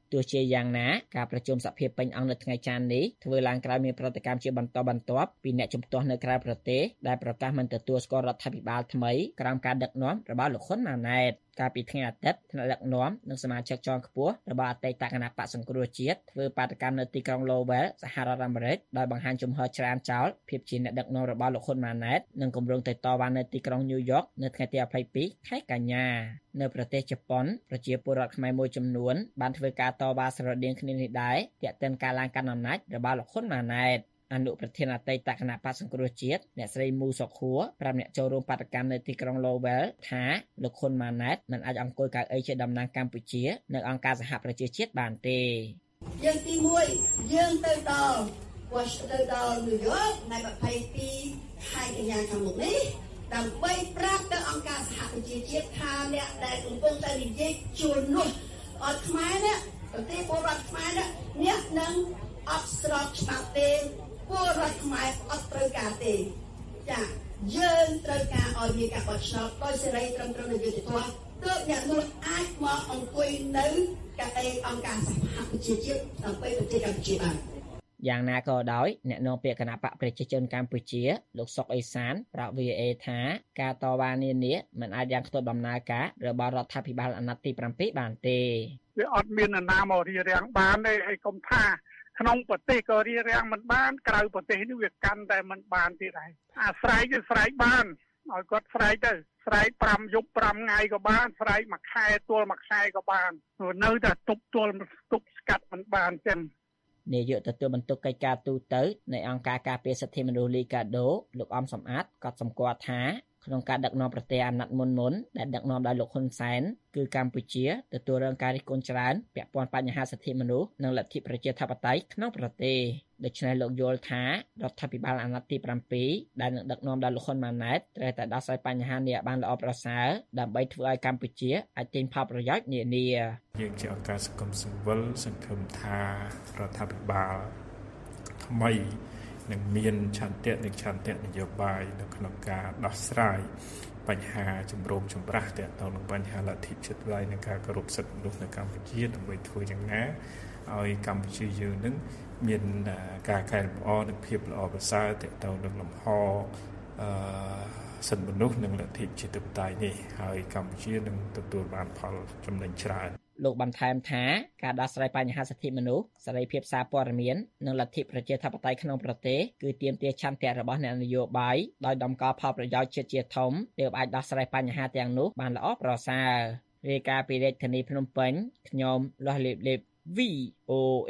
ទោះជាយ៉ាងណាការប្រជុំសភាពេញអង្គនៅថ្ងៃច័ន្ទនេះធ្វើឡើងក្រោយមានប្រតិកម្មជាបន្តបន្ទាប់ពីអ្នកជំទាស់នៅក្រៅប្រទេសដែលប្រកាសមិនទទួលស្គាល់រដ្ឋាភិបាលថ្មីក្រោមការដឹកនាំរបស់លោកហ៊ុនម៉ាណែតកាលពីថ្ងៃអាទិត្យថ្នាក់ដឹកនាំនិងសមាជិកជាន់ខ្ពស់របស់អតីតគណៈបក្សសង្គ្រោះជាតិធ្វើបាតកម្មនៅទីក្រុង Lowell សហរដ្ឋអាមេរិកដោយបង្ហាញជំហរច្រានចោលភាពជាអ្នកដឹកនាំរបស់លោកហ៊ុនម៉ាណែតនិងគម្រោងទៅតវ៉ានៅទីក្រុង New York នៅថ្ងៃទី22ខែកញ្ញានៅប្រទេសជប៉ុនប្រជាពលរដ្ឋខ្មែរមួយចំនួនបានធ្វើការតវ៉ាស្រដៀងគ្នានេះដែរទាក់ទិនការឡើងកាន់អំណាចរបស់លោកហ៊ុនម៉ាណែតអនុប្រធានអតីតគណៈបក្សសង្គ្រោះជាតិអ្នកស្រីមូសុខួរប្រាប់អ្នកចូលរួមបាតកម្មនៅទីក្រុង Lowell ថាលោកហ៊ុនម៉ាណែតមិនអាចអង្គុយកៅអីជាតំណាងកម្ពុជានៅអង្គការសហប្រជាជាតិបានទេយើងទី1យើងទៅដល់ New York ថ្ងៃ22ខែកញ្ញាខាងមុខនេះដើម្បីប្រាប់ទៅអង្គការសហប្រជាជាតិថាអ្នកដែលកំពុងតែនិយាយជួលនោះអត់ខ្មែរនេះប្រទេសពលរដ្ឋខ្មែរនេះអ្នកនឹងអត់ស្របច្បាប់ទេពលរដ្ឋខ្មែរអត់ត្រូវការទេចាយើងត្រូវការឲ្យមានការបោះឆ្នោតដោយសេរីត្រឹមត្រូវនិងយុត្តិធម៌ទើបអ្នកនោះអាចមកអង្គុយនៅកៅអីអង្គការសហប្រជាជាតិដើម្បីប្រទេសកម្ពុជាបានយ៉ាងណាក៏ដោយអ្នកនាំពាក្យគណៈបកប្រជាជនកម្ពុជាលោកសុកអេសានប្រាប់ VOA ថាការតវ៉ានានាមិនអាចយ៉ាងខ្ទាត់ដំណើរការរបស់រដ្ឋាភិបាលអាណត្តិទី7បានទេវាអត់មាននរណាមករៀបរៀងបានទេហើយកុំថាក្នុងប្រទេសក៏រៀបរៀងមិនបានក្រៅប្រទេសនេះវាកាន់តែមិនបានទៀតហើយអាស្រ័យគឺស្រែកបានឲ្យគាត់ស្រែកទៅស្រែក5យប់5ថ្ងៃក៏បានស្រែកមួយខែទល់មួយខែក៏បាននៅតែទប់ទល់ទប់ស្កាត់មិនបានចឹងនាយកទទួលបន្ទុកកិច្ចការទូតនៃអង្គការការពារសិទ្ធិមនុស្សលីកាដូលោកអំសំអាតក៏សម្គាល់ថាក្នុងការដឹកនាំប្រទេសអាណត្តិមុនដែលដឹកនាំដោយលោកហ៊ុនសែនគឺកម្ពុជាទទួលរងការរិះគន់ច្រើនពាក់ព័ន្ធបញ្ហាសិទ្ធិមនុស្សនិងលទ្ធិប្រជាធិបតេយ្យក្នុងប្រទេសដូច្នេះលោកយល់ថារដ្ឋាភិបាលអាណត្តិទី7ដែលនឹងដឹកនាំដោយលោកហ៊ុនម៉ាណែតត្រូវតែដោះស្រាយបញ្ហានេះឲ្យបានល្អប្រសើរដើម្បីធ្វើឲ្យកម្ពុជាអាចទាញផលប្រយោជន៍នានាយើងជាអង្គការសង្គមស៊ីវិលសង្ឃឹមថារដ្ឋាភិបាលថ្មីនឹងមានឆន្ទៈនិងឆន្ទៈនយោបាយនៅក្នុងការដោះស្រាយបញ្ហាចម្រូងចម្រាសទាក់ទងនឹងបញ្ហាលទ្ធិជាតិវ័យនិងការគោរពសិទ្ធិមនុស្សនៅកម្ពុជាដើម្បីធ្វើយ៉ាងណាឲ្យកម្ពុជាយើងនឹងមានការកែលម្អនិងភាពល្អប្រសើរទាក់ទងនឹងលំហសិទ្ធិមនុស្សនិងលទ្ធិជាតិបតៃនេះហើយកម្ពុជានឹងទទួលបានផលចំណេញច្រើនលោកបន្ថែមថាការដោះស្រាយបញ្ហាសិទ្ធិមនុស្សសេរីភាពសារព័ត៌មាននិងលទ្ធិប្រជាធិបតេយ្យក្នុងប្រទេសគឺទាមទារឆន្ទៈរបស់អ្នកនយោបាយដោយតម្កល់ផលប្រយោជន៍ជាតិជាធំទើបអាចដោះស្រាយបញ្ហាទាំងនោះបានល្អប្រសើររាយការណ៍ពីរាជធានីភ្នំពេញខ្ញុំលាស់លេបលេប VOA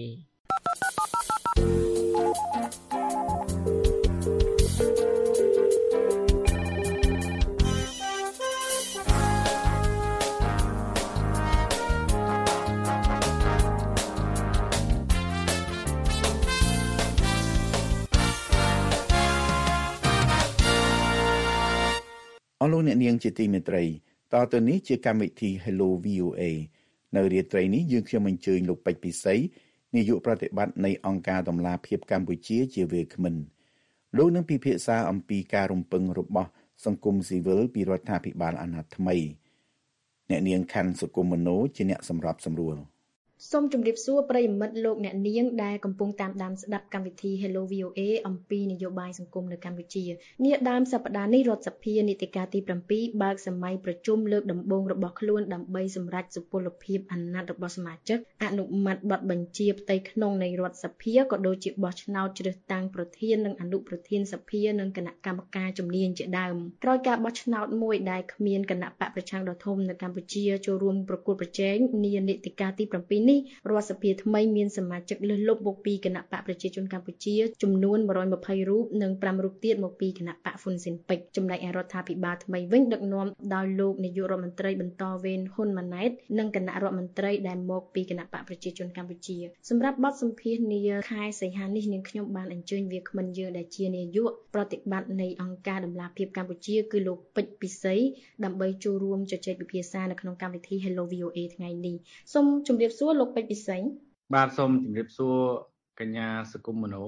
អស់លោកអ្នកនាងជាទីមេត្រីតទៅនេះជាកម្មវិធី Hello VOA នៅរាត្រីនេះយើងខ្ញុំអញ្ជើញលោកពេជ្រពិសីនាយកប្រតិបត្តិនៃអង្គការតម្លាភាពកម្ពុជាជាវាគ្មិនលោកនឹងពិភាក្សាអំពីការរំពឹងរបស់សង្គមស៊ីវិលពីរដ្ឋាភិបាលអាណត្តិថ្មីអ្នកនាងខាន់សុគមនោជាអ្នកសម្របសម្រួលសូមជម្រាបសួរប្រិយមិត្តលោកអ្នកនាងដែលកំពុងតាមដានស្ដាប់កម្មវិធី Hello VOA អំពីនយោបាយសង្គមនៅកម្ពុជានាដើមសប្តាហ៍នេះរដ្ឋសភានីតិកាលទី7បើកសម័យប្រជុំលើកដំបូងរបស់ខ្លួនដើម្បីសម្រេចសុពលភាពអាណត្តិរបស់សមាជិកអនុម័តបទបញ្ជាផ្ទៃក្នុងនៃរដ្ឋសភាក៏ដូចជាបោះឆ្នោតជ្រើសតាំងប្រធាននិងអនុប្រធានសភានិងគណៈកម្មការជំនាញជាដើមក្រោយការបោះឆ្នោតមួយដែលគ្មានគណៈបកប្រឆាំងដ៏ធំនៅកម្ពុជាចូលរួមប្រគល់ប្រជែងនានីតិកាលទី7នេះរដ្ឋសភាថ្មីមានសមាជិកលើសលប់មកពីគណៈបកប្រជាជនកម្ពុជាចំនួន120រូបនិង5រូបទៀតមកពីគណៈបកហ៊ុនស៊ិនពេជ្រចំណែកឯរដ្ឋាភិបាលថ្មីវិញដឹកនាំដោយលោកនាយករដ្ឋមន្ត្រីបន្តវេនហ៊ុនម៉ាណែតនិងគណៈរដ្ឋមន្ត្រីដែលមកពីគណៈបកប្រជាជនកម្ពុជាសម្រាប់បទសម្ភាសន៍នាខែសីហានេះនាងខ្ញុំបានអញ្ជើញវាគ្មិនយើងដែលជានាយកប្រតិបត្តិនៃអង្គការតម្លាភាពកម្ពុជាគឺលោកពេជ្រពិសីដើម្បីចូលរួមជជែកពិភាក្សានៅក្នុងកម្មវិធី Hello VOA ថ្ងៃនេះសូមជម្រាបសួរលោកពេជ្រពិសីបាទសូមជម្រាបសួរកញ្ញាសុគមមនោ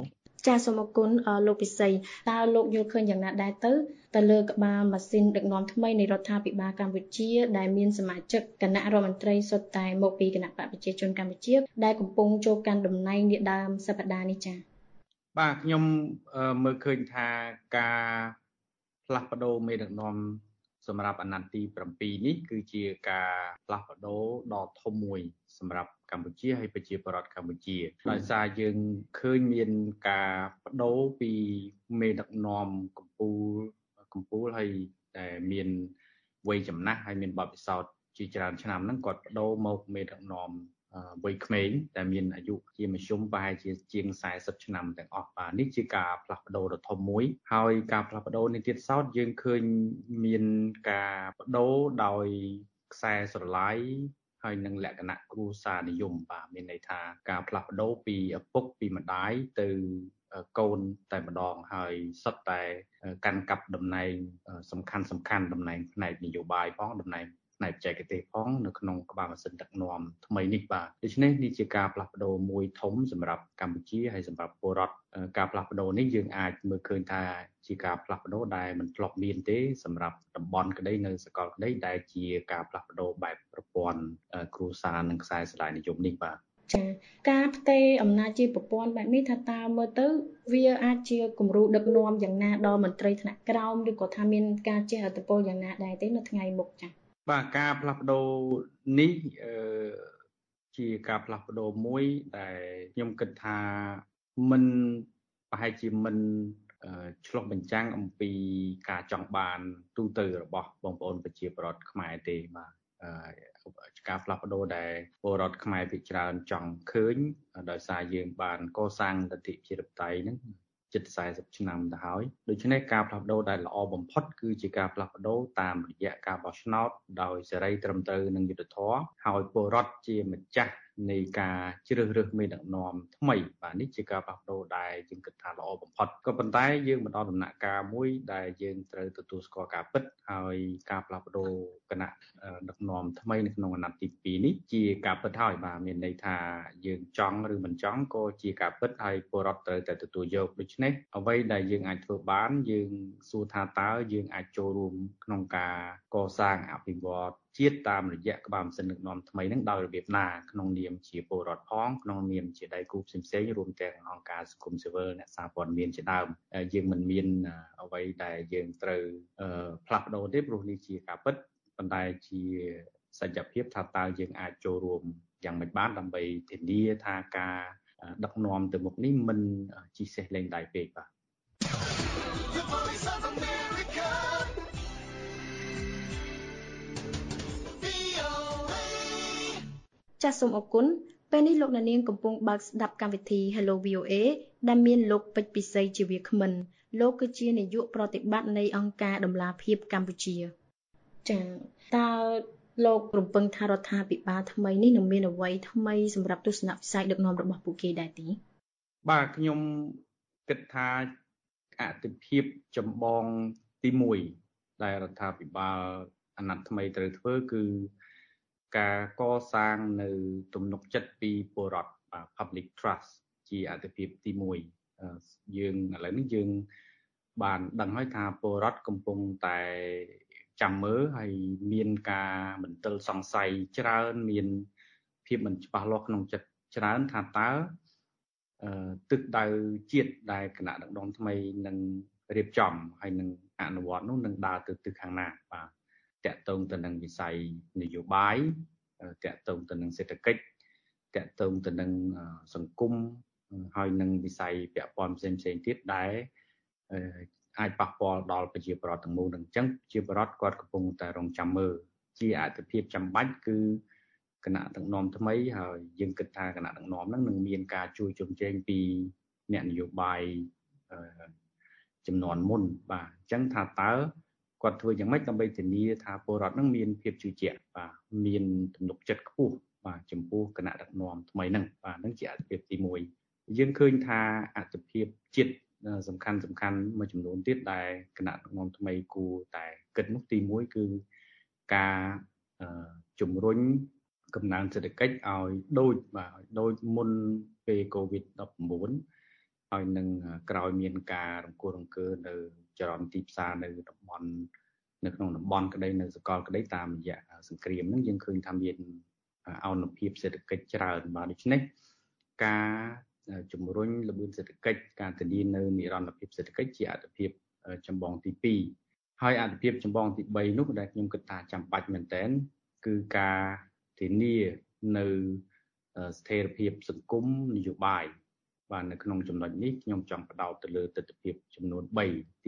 ចាសូមអរគុណលោកពិសីតើលោកយល់ឃើញយ៉ាងណាដែរទៅលើក្បាលម៉ាស៊ីនដឹកនាំថ្មីនៃរដ្ឋាភិបាលកម្ពុជាដែលមានសមាជិកគណៈរដ្ឋមន្ត្រីសុទ្ធតែមកពីគណៈបកប្រជាជនកម្ពុជាដែលកំពុងចូលកាន់តំណែងនាដើមសប្តាហ៍នេះចា៎បាទខ្ញុំមើលឃើញថាការផ្លាស់ប្ដូរមេដឹកនាំសម្រាប់អាណត្តិទី7នេះគឺជាការផ្លាស់ប្ដូរដ៏ធំមួយសម្រាប់កម្ពុជាហើយប្រជាពលរដ្ឋកម្ពុជាដោយសារយើងឃើញមានការបដូរពីមេដឹកនាំកម្ពុជាហើយតែមានវ័យចំណាស់ហើយមានបទពិសោធន៍ជាច្រើនឆ្នាំហ្នឹងគាត់បដូរមកមេដឹកនាំវ័យក្មេងតែមានអាយុជាមធ្យមប្រហែលជាជាង40ឆ្នាំទាំងអស់បាទនេះជាការផ្លាស់ប្ដូរដ៏ធំមួយហើយការផ្លាស់ប្ដូរនេះទៀតសោតយើងឃើញមានការបដូរដោយខ្សែស្រឡាយហើយនឹងលក្ខណៈគ្រួសារនិយមបាទមានន័យថាការផ្លាស់ប្ដូរពីឪពុកពីម្ដាយទៅកូនតែម្ដងហើយសុទ្ធតែកាន់កាប់តំណែងសំខាន់តំណែងផ្នែកនយោបាយផងតំណែងផ្នែកបច្ចេកទេសផងនៅក្នុងក្បាលម៉ាស៊ីនដឹកនាំថ្មីនេះបាទដូច្នេះនេះជាការផ្លាស់ប្ដូរមួយធំសម្រាប់កម្ពុជាហើយសម្រាប់ពលរដ្ឋការផ្លាស់ប្ដូរនេះយើងអាចមើលឃើញថាជាការផ្លាស់ប្ដូរដែលមិនធ្លាប់មានទេសម្រាប់តំបន់ក្តីនៅសកលក្តីដែលជាការផ្លាស់ប្ដូរបែបប្រព័ន្ធគ្រួសារនិងខ្សែស្រឡាយនិយមនេះបាទចាការផ្ទេរអំណាចជាប្រព័ន្ធបែបនេះថាតើមើលទៅវាអាចជាគំរូដឹកនាំយ៉ាងណាដល់មន្ត្រីថ្នាក់ក្រោមឬក៏ថាមានការជះឥទ្ធិពលយ៉ាងណាដែរទេនៅថ្ងៃមុខចាបាទការផ្លាស់ប្ដូរនេះជាការផ្លាស់ប្ដូរមួយដែលខ្ញុំគិតថាមិនប្រហែលជាមិនឆ្លុះបញ្ចាំងអំពីការចង់បានទូទៅរបស់បងប្អូនប្រជាពលរដ្ឋខ្មែរទេបាទការផ្លាស់ប្ដូរដែលពលរដ្ឋខ្មែរភាគច្រើនចង់ឃើញដោយសារយើងបានកសាងលទ្ធិប្រជាធិបតេយ្យហ្នឹងជិត40ឆ្នាំទៅហើយដូច្នេះការផ្លាស់ប្ដូរដែលល្អបំផុតគឺជាការផ្លាស់ប្ដូរតាមរយៈការបោះឆ្នោតដោយសេរីត្រឹមត្រូវនិងយុត្តិធម៌ហើយពលរដ្ឋជាម្ចាស់នៃការជ្រើសរើសមេដឹកនាំថ្មីបាទនេះជាការផ្លាស់ប្ដូរដែលយើងគិតថាល្អបំផុតក៏ប៉ុន្តែយើងមកដល់ដំណាក់កាលមួយដែលយើងត្រូវទទួលស្គាល់ការពិតហើយការផ្លាស់ប្ដូរគណៈដឹកនាំថ្មីនៅក្នុងអាណត្តិទី2នេះជាការពិតហើយបាទមានន័យថាយើងចង់ឬមិនចង់ក៏ជាការពិតហើយពលរដ្ឋត្រូវតែទទួលយកដូច្នេះអ្វីដែលយើងអាចធ្វើបានយើងសួរថាតើយើងអាចចូលរួមក្នុងការកសាងអភិវឌ្ឍជាតិតាមរយៈក្បាលម៉ាស៊ីនដឹកនាំថ្មីហ្នឹងដោយរបៀបណាក្នុងនាមជាពលរដ្ឋផងក្នុងនាមជាដៃគូផ្សេងៗរួមទាំងអង្គការសង្គមស៊ីវិលអ្នកសារព័ត៌មានជាដើមយើងមិនមានអ្វីដែលយើងត្រូវផ្លាស់ប្ដូរទេព្រោះនេះជាការពិតប៉ុន្តែជាសច្ចភាពថាតើយើងអាចចូលរួមយ៉ាងម៉េចបានដើម្បីធានាថាការដឹកនាំទៅមុខនេះមិនជីសេះលេងដៃពេកបាទចាសសូមអរគុណពេលនេះលោកអ្នកនាងកំពុងបើកស្ដាប់កម្មវិធី Hello VOA ដែលមានលោកពេជ្រពិសីជាវាគ្មិនលោកគឺជានាយកប្រតិបត្តិនៃអង្គការដំឡាភិបកម្ពុជាចា៎តើលោករំពឹងថារដ្ឋាភិបាលថ្មីនេះនឹងមានអ្វីថ្មីសម្រាប់ទស្សនវិស័យដឹកនាំរបស់ពួកគេដែរទេបាទខ្ញុំគិតថាអតិភិបចម្បងទី1ដែលរដ្ឋាភិបាលអាណត្តិថ្មីត្រូវធ្វើគឺការកសាងនៅទំនុកចិត្តពីពលរដ្ឋ public trust ជាអតិភិបទី1យើងឥឡូវនេះយើងបានដឹងហើយថាពលរដ្ឋកំពុងតែចាំមើលហើយមានការមន្ទិលសង្ស័យច្រើនមានភាពមិនច្បាស់លាស់ក្នុងចិត្តច្រើនថាតើទិសដៅជាតិដែលគណៈដឹកនាំថ្មីនឹងរៀបចំហើយនឹងអនុវត្តនោះនឹងដើរទៅទិសខាងណាបាទតាក់ទងទៅនឹងវិស័យនយោបាយតាក់ទងទៅនឹងសេដ្ឋកិច្ចតាក់ទងទៅនឹងសង្គមហើយនឹងវិស័យពាក់ព័ន្ធផ្សេងៗទៀតដែលអាចប៉ះពាល់ដល់ប្រជាពលរដ្ឋទាំងមូលនឹងអញ្ចឹងប្រជាពលរដ្ឋគាត់កំពុងតែរងចាំមើលជាអត្ថប្រយោជន៍ចាំបាច់គឺគណៈដឹកនាំថ្មីហើយយើងគិតថាគណៈដឹកនាំហ្នឹងនឹងមានការជួយជញ្ជែងពីអ្នកនយោបាយចំនួនមុនបាទអញ្ចឹងថាតើគាត់ធ្វើយ៉ាងម៉េចដើម្បីធានាថាពលរដ្ឋនឹងមានភាពជឿជាក់បាទមានទំនុកចិត្តខ្ពស់បាទចំពោះគណៈដឹកនាំថ្មីហ្នឹងបាទហ្នឹងជាអត្ថប្រយោជន៍ទី1យើងឃើញថាអត្ថប្រយោជន៍ជាតិសំខាន់មួយចំនួនទៀតដែលគណៈដឹកនាំថ្មីគួរតែគិតនោះទី1គឺការជំរុញកំណើនសេដ្ឋកិច្ចឲ្យដូចមុនពេល COVID-19 ហើយនឹងក្រោយមានការរង្គោះរង្គើនៅចរន្តទីផ្សារនៅតំបន់នៅក្នុងតំបន់ក្តីនៅសកលក្តីតាមរយៈសង្គ្រាមហ្នឹងយើងឃើញថាមានអនុភាពសេដ្ឋកិច្ចច្រើនបាទដូច្នេះការជំរុញល្បឿនសេដ្ឋកិច្ចការធានានៅនិរន្តរភាពសេដ្ឋកិច្ចជាអាទិភាពចម្បងទី2ហើយអាទិភាពចម្បងទី3នោះដែលខ្ញុំគិតថាចាំបាច់មែនទែនគឺការធានានៅស្ថិរភាពសង្គមនយោបាយបាទនៅក្នុងចំណុចនេះខ្ញុំចង់ផ្ដោតទៅលើទិដ្ឋភាពចំនួន3ទី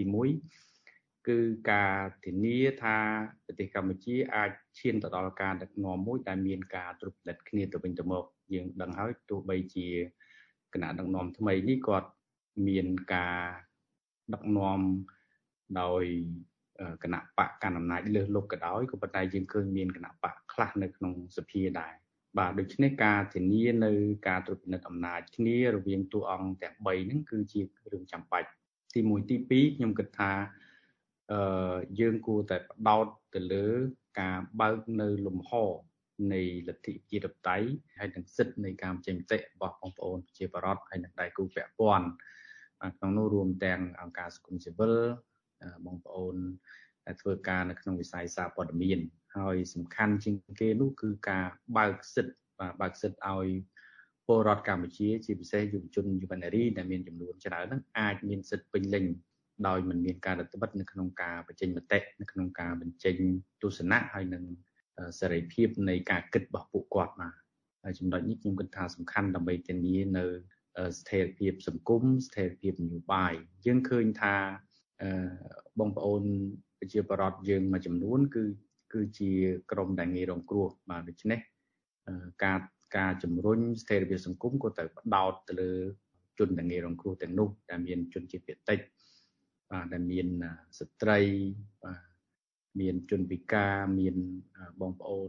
1គឺការធានាថាប្រទេសកម្ពុជាអាចឈានទៅដល់ការដឹកនាំមួយដែលមានការត្រួតពិនិត្យគ្នាទៅវិញទៅមកយើងដឹងហើយទោះបីជាគណៈដឹកនាំថ្មីនេះគាត់មានការដឹកនាំដោយគណៈបកកណ្ដាលអំណាចលើសលប់ក៏ដោយក៏ប៉ុន្តែយើងឃើញមានគណៈបកខ្លះនៅក្នុងសភាដែរបាទដូច្នេះការធានានៅការត្រួតពិនិត្យអំណាចគ្នារវាងតួអង្គទាំង3ហ្នឹងគឺជារឿងចាំបាច់ទី1ទី2ខ្ញុំគិតថាយើងគួរតែផ្ដោតទៅលើការបើកនៅលំហនៃលទ្ធិប្រជាធិបតេយ្យហើយនឹងសិទ្ធិនៃការបញ្ចេញមតិរបស់បងប្អូនប្រជាពលរដ្ឋហើយនឹងដៃគូពាក់ព័ន្ធក្នុងនោះរួមទាំងអង្គការសង្គមស៊ីវិលបងប្អូនដែលធ្វើការនៅក្នុងវិស័យសារព័ត៌មានហើយសំខាន់ជាងគេនោះគឺការបើកសិទ្ធិឲ្យពលរដ្ឋកម្ពុជាជាពិសេសយុវជនយុវនារីដែលមានចំនួនច្រើនហ្នឹងអាចមានសិទ្ធិពេញលេញដោយមិនមានការរឹតបន្តឹងនៅក្នុងការបញ្ចេញមតិនៅក្នុងការបញ្ចេញទស្សនៈហើយនឹងសេរីភាពនៃការគិតរបស់ពួកគាត់មកហើយចំណុចនេះខ្ញុំគិតថាសំខាន់ដើម្បីធានានៅស្ថិរភាពសង្គមស្ថិរភាពនយោបាយយើងឃើញថាបងប្អូនប្រជាពលរដ្ឋយើងមួយចំនួនគឺជាក្រុមដែលងាយរងគ្រោះបាទដូច្នេះការជំរុញស្ថិរភាពសង្គមក៏ត្រូវផ្ដោតទៅលើជនដែលងាយរងគ្រោះទាំងនោះដែលមានជនជាតិភាគតិចបាទដែលមានស្ត្រីបាទមានជនពិការមានបងប្អូន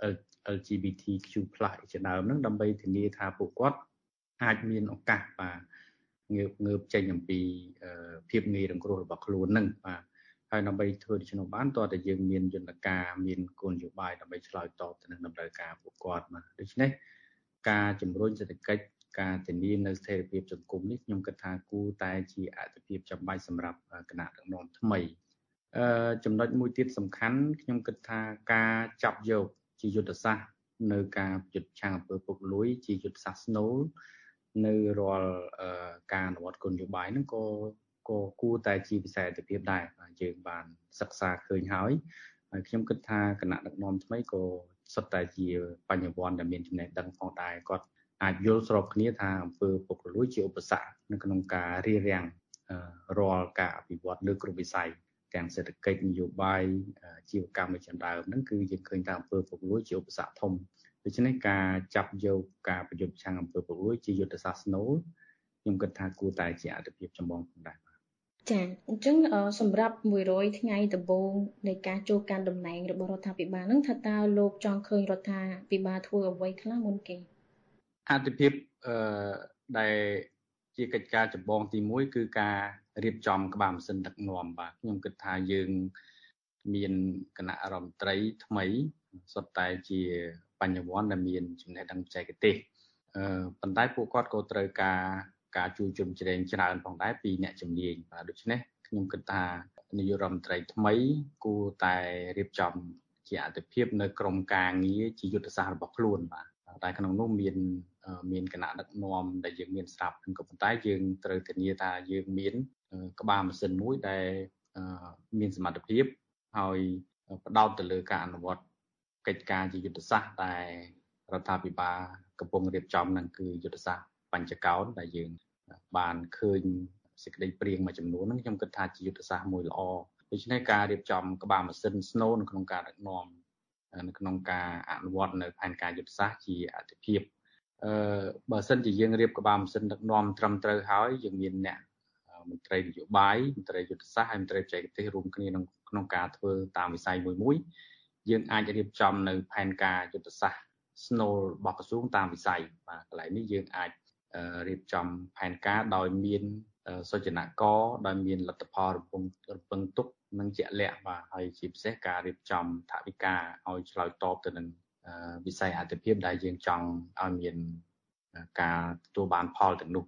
LGBTQ+ ជាដើមហ្នឹងដើម្បីធានាថាពួកគាត់អាចមានឱកាសបាទងើបចេញអំពីភាពងាយរងគ្រោះរបស់ខ្លួនហ្នឹងបាទហើយដើម្បីធ្វើដូច្នោះបានតើតើយើងមានយន្តការមានគោលនយោបាយដើម្បីឆ្លើយតបទៅនឹងតម្រូវការពួកគាត់បាទដូច្នេះការជំរុញសេដ្ឋកិច្ចការធានានៅស្ថិរភាពសង្គមនេះខ្ញុំគិតថាគួរតែជាអាទិភាពចាំបាច់សម្រាប់គណៈដឹកនាំថ្មីចំណុចមួយទៀតសំខាន់ខ្ញុំគិតថាការចាប់យកជាយុទ្ធសាស្ត្រនៅការប្រយុទ្ធឆាំងអំពើពុករលួយជាយុទ្ធសាស្ត្រស្នូលនៅរាល់ការអនុវត្តគោលនយោបាយហ្នឹងក៏គួរតែជាវិស័យអាទិភាពដែរយើងបានសិក្សាឃើញហើយខ្ញុំគិតថាគណៈដឹកនាំថ្មីក៏សុទ្ធតែជាបញ្ញវន្តដែលមានចំណេះដឹងផងដែរគាត់អាចយល់ស្របគ្នាថាអំពើពុករលួយជាឧបសគ្គនៅក្នុងការរារាំងរាល់ការអភិវឌ្ឍលើគ្រប់វិស័យទាំងសេដ្ឋកិច្ចនយោបាយជីវកម្មជាដើមហ្នឹងគឺយើងឃើញថាអំពើពុករលួយជាឧបសគ្គធំដូច្នេះការចាប់យកការប្រយុទ្ធឆាំងអំពើពុករលួយជាយុទ្ធសាស្ត្រស្នូលខ្ញុំគិតថាគួរតែជាអាទិភាពចម្បងផងដែរចាអញ្ចឹងសម្រាប់100ថ្ងៃដំបូងនៃការចូលកាន់តំណែងរបស់រដ្ឋាភិបាលហ្នឹងថាតើលោកចង់ឃើញរដ្ឋាភិបាលធ្វើអ្វីខ្លះមុនគេអាទិភាពដែលជាកិច្ចការចម្បងទី1គឺការរៀបចំក្បាលម៉ាស៊ីនដឹកនាំបាទខ្ញុំគិតថាយើងមានគណៈរដ្ឋមន្ត្រីថ្មីសុទ្ធតែជាបញ្ញវន្តដែលមានចំណេះដឹងបច្ចេកទេសប៉ុន្តែពួកគាត់ក៏ត្រូវការជួយជុំជ្រែងច្រើនផងដែរពីអ្នកជំនាញបាទដូច្នេះខ្ញុំគិតថានាយករដ្ឋមន្ត្រីថ្មីគួរតែរៀបចំជាអាទិភាពនៅក្រមការងារជាយុទ្ធសាស្ត្ររបស់ខ្លួនបាទតែក្នុងនោះមានគណៈដឹកនាំដែលយើងមានស្រាប់ក៏ប៉ុន្តែយើងត្រូវធានាថាយើងមានក្បាលម៉ាស៊ីនមួយដែលមានសមត្ថភាពហើយផ្ដោតទៅលើការអនុវត្តកិច្ចការជាយុទ្ធសាស្ត្រដែលរដ្ឋាភិបាលកំពុងរៀបចំនឹងគឺយុទ្ធសាស្ត្របញ្ចកោណដែលយើងបានឃើញសេចក្តីព្រាងមួយចំនួនហ្នឹងខ្ញុំគិតថាជាយុទ្ធសាស្ត្រមួយល្អដូច្នេះការរៀបចំក្បាលម៉ាស៊ីនស្នូលនៅក្នុងការដឹកនាំនៅក្នុងការអនុវត្តនៅផែនការយុទ្ធសាស្ត្រជាអាទិភាពបើសិនជាយើងរៀបក្បាលម៉ាស៊ីនដឹកនាំត្រឹមត្រូវហើយយើងមានអ្នកមន្ត្រីនយោបាយមន្ត្រីយុទ្ធសាស្ត្រហើយមន្ត្រីបច្ចេកទេសរួមគ្នាក្នុងការធ្វើតាមវិស័យមួយយើងអាចរៀបចំនៅផែនការយុទ្ធសាស្ត្រស្នូលរបស់ក្រសួងតាមវិស័យបាទកន្លែងនេះយើងអាចរៀបចំផែនការដោយមានសុចនាករដោយមានលទ្ធផលរំពឹងទុកនិងជាក់លាក់បាទហើយជាពិសេសការរៀបចំថវិកាឲ្យឆ្លើយតបទៅនឹងវិស័យអាទិភាពដែលយើងចង់ឲ្យមានការទទួលបានផលទាំងនោះបាទ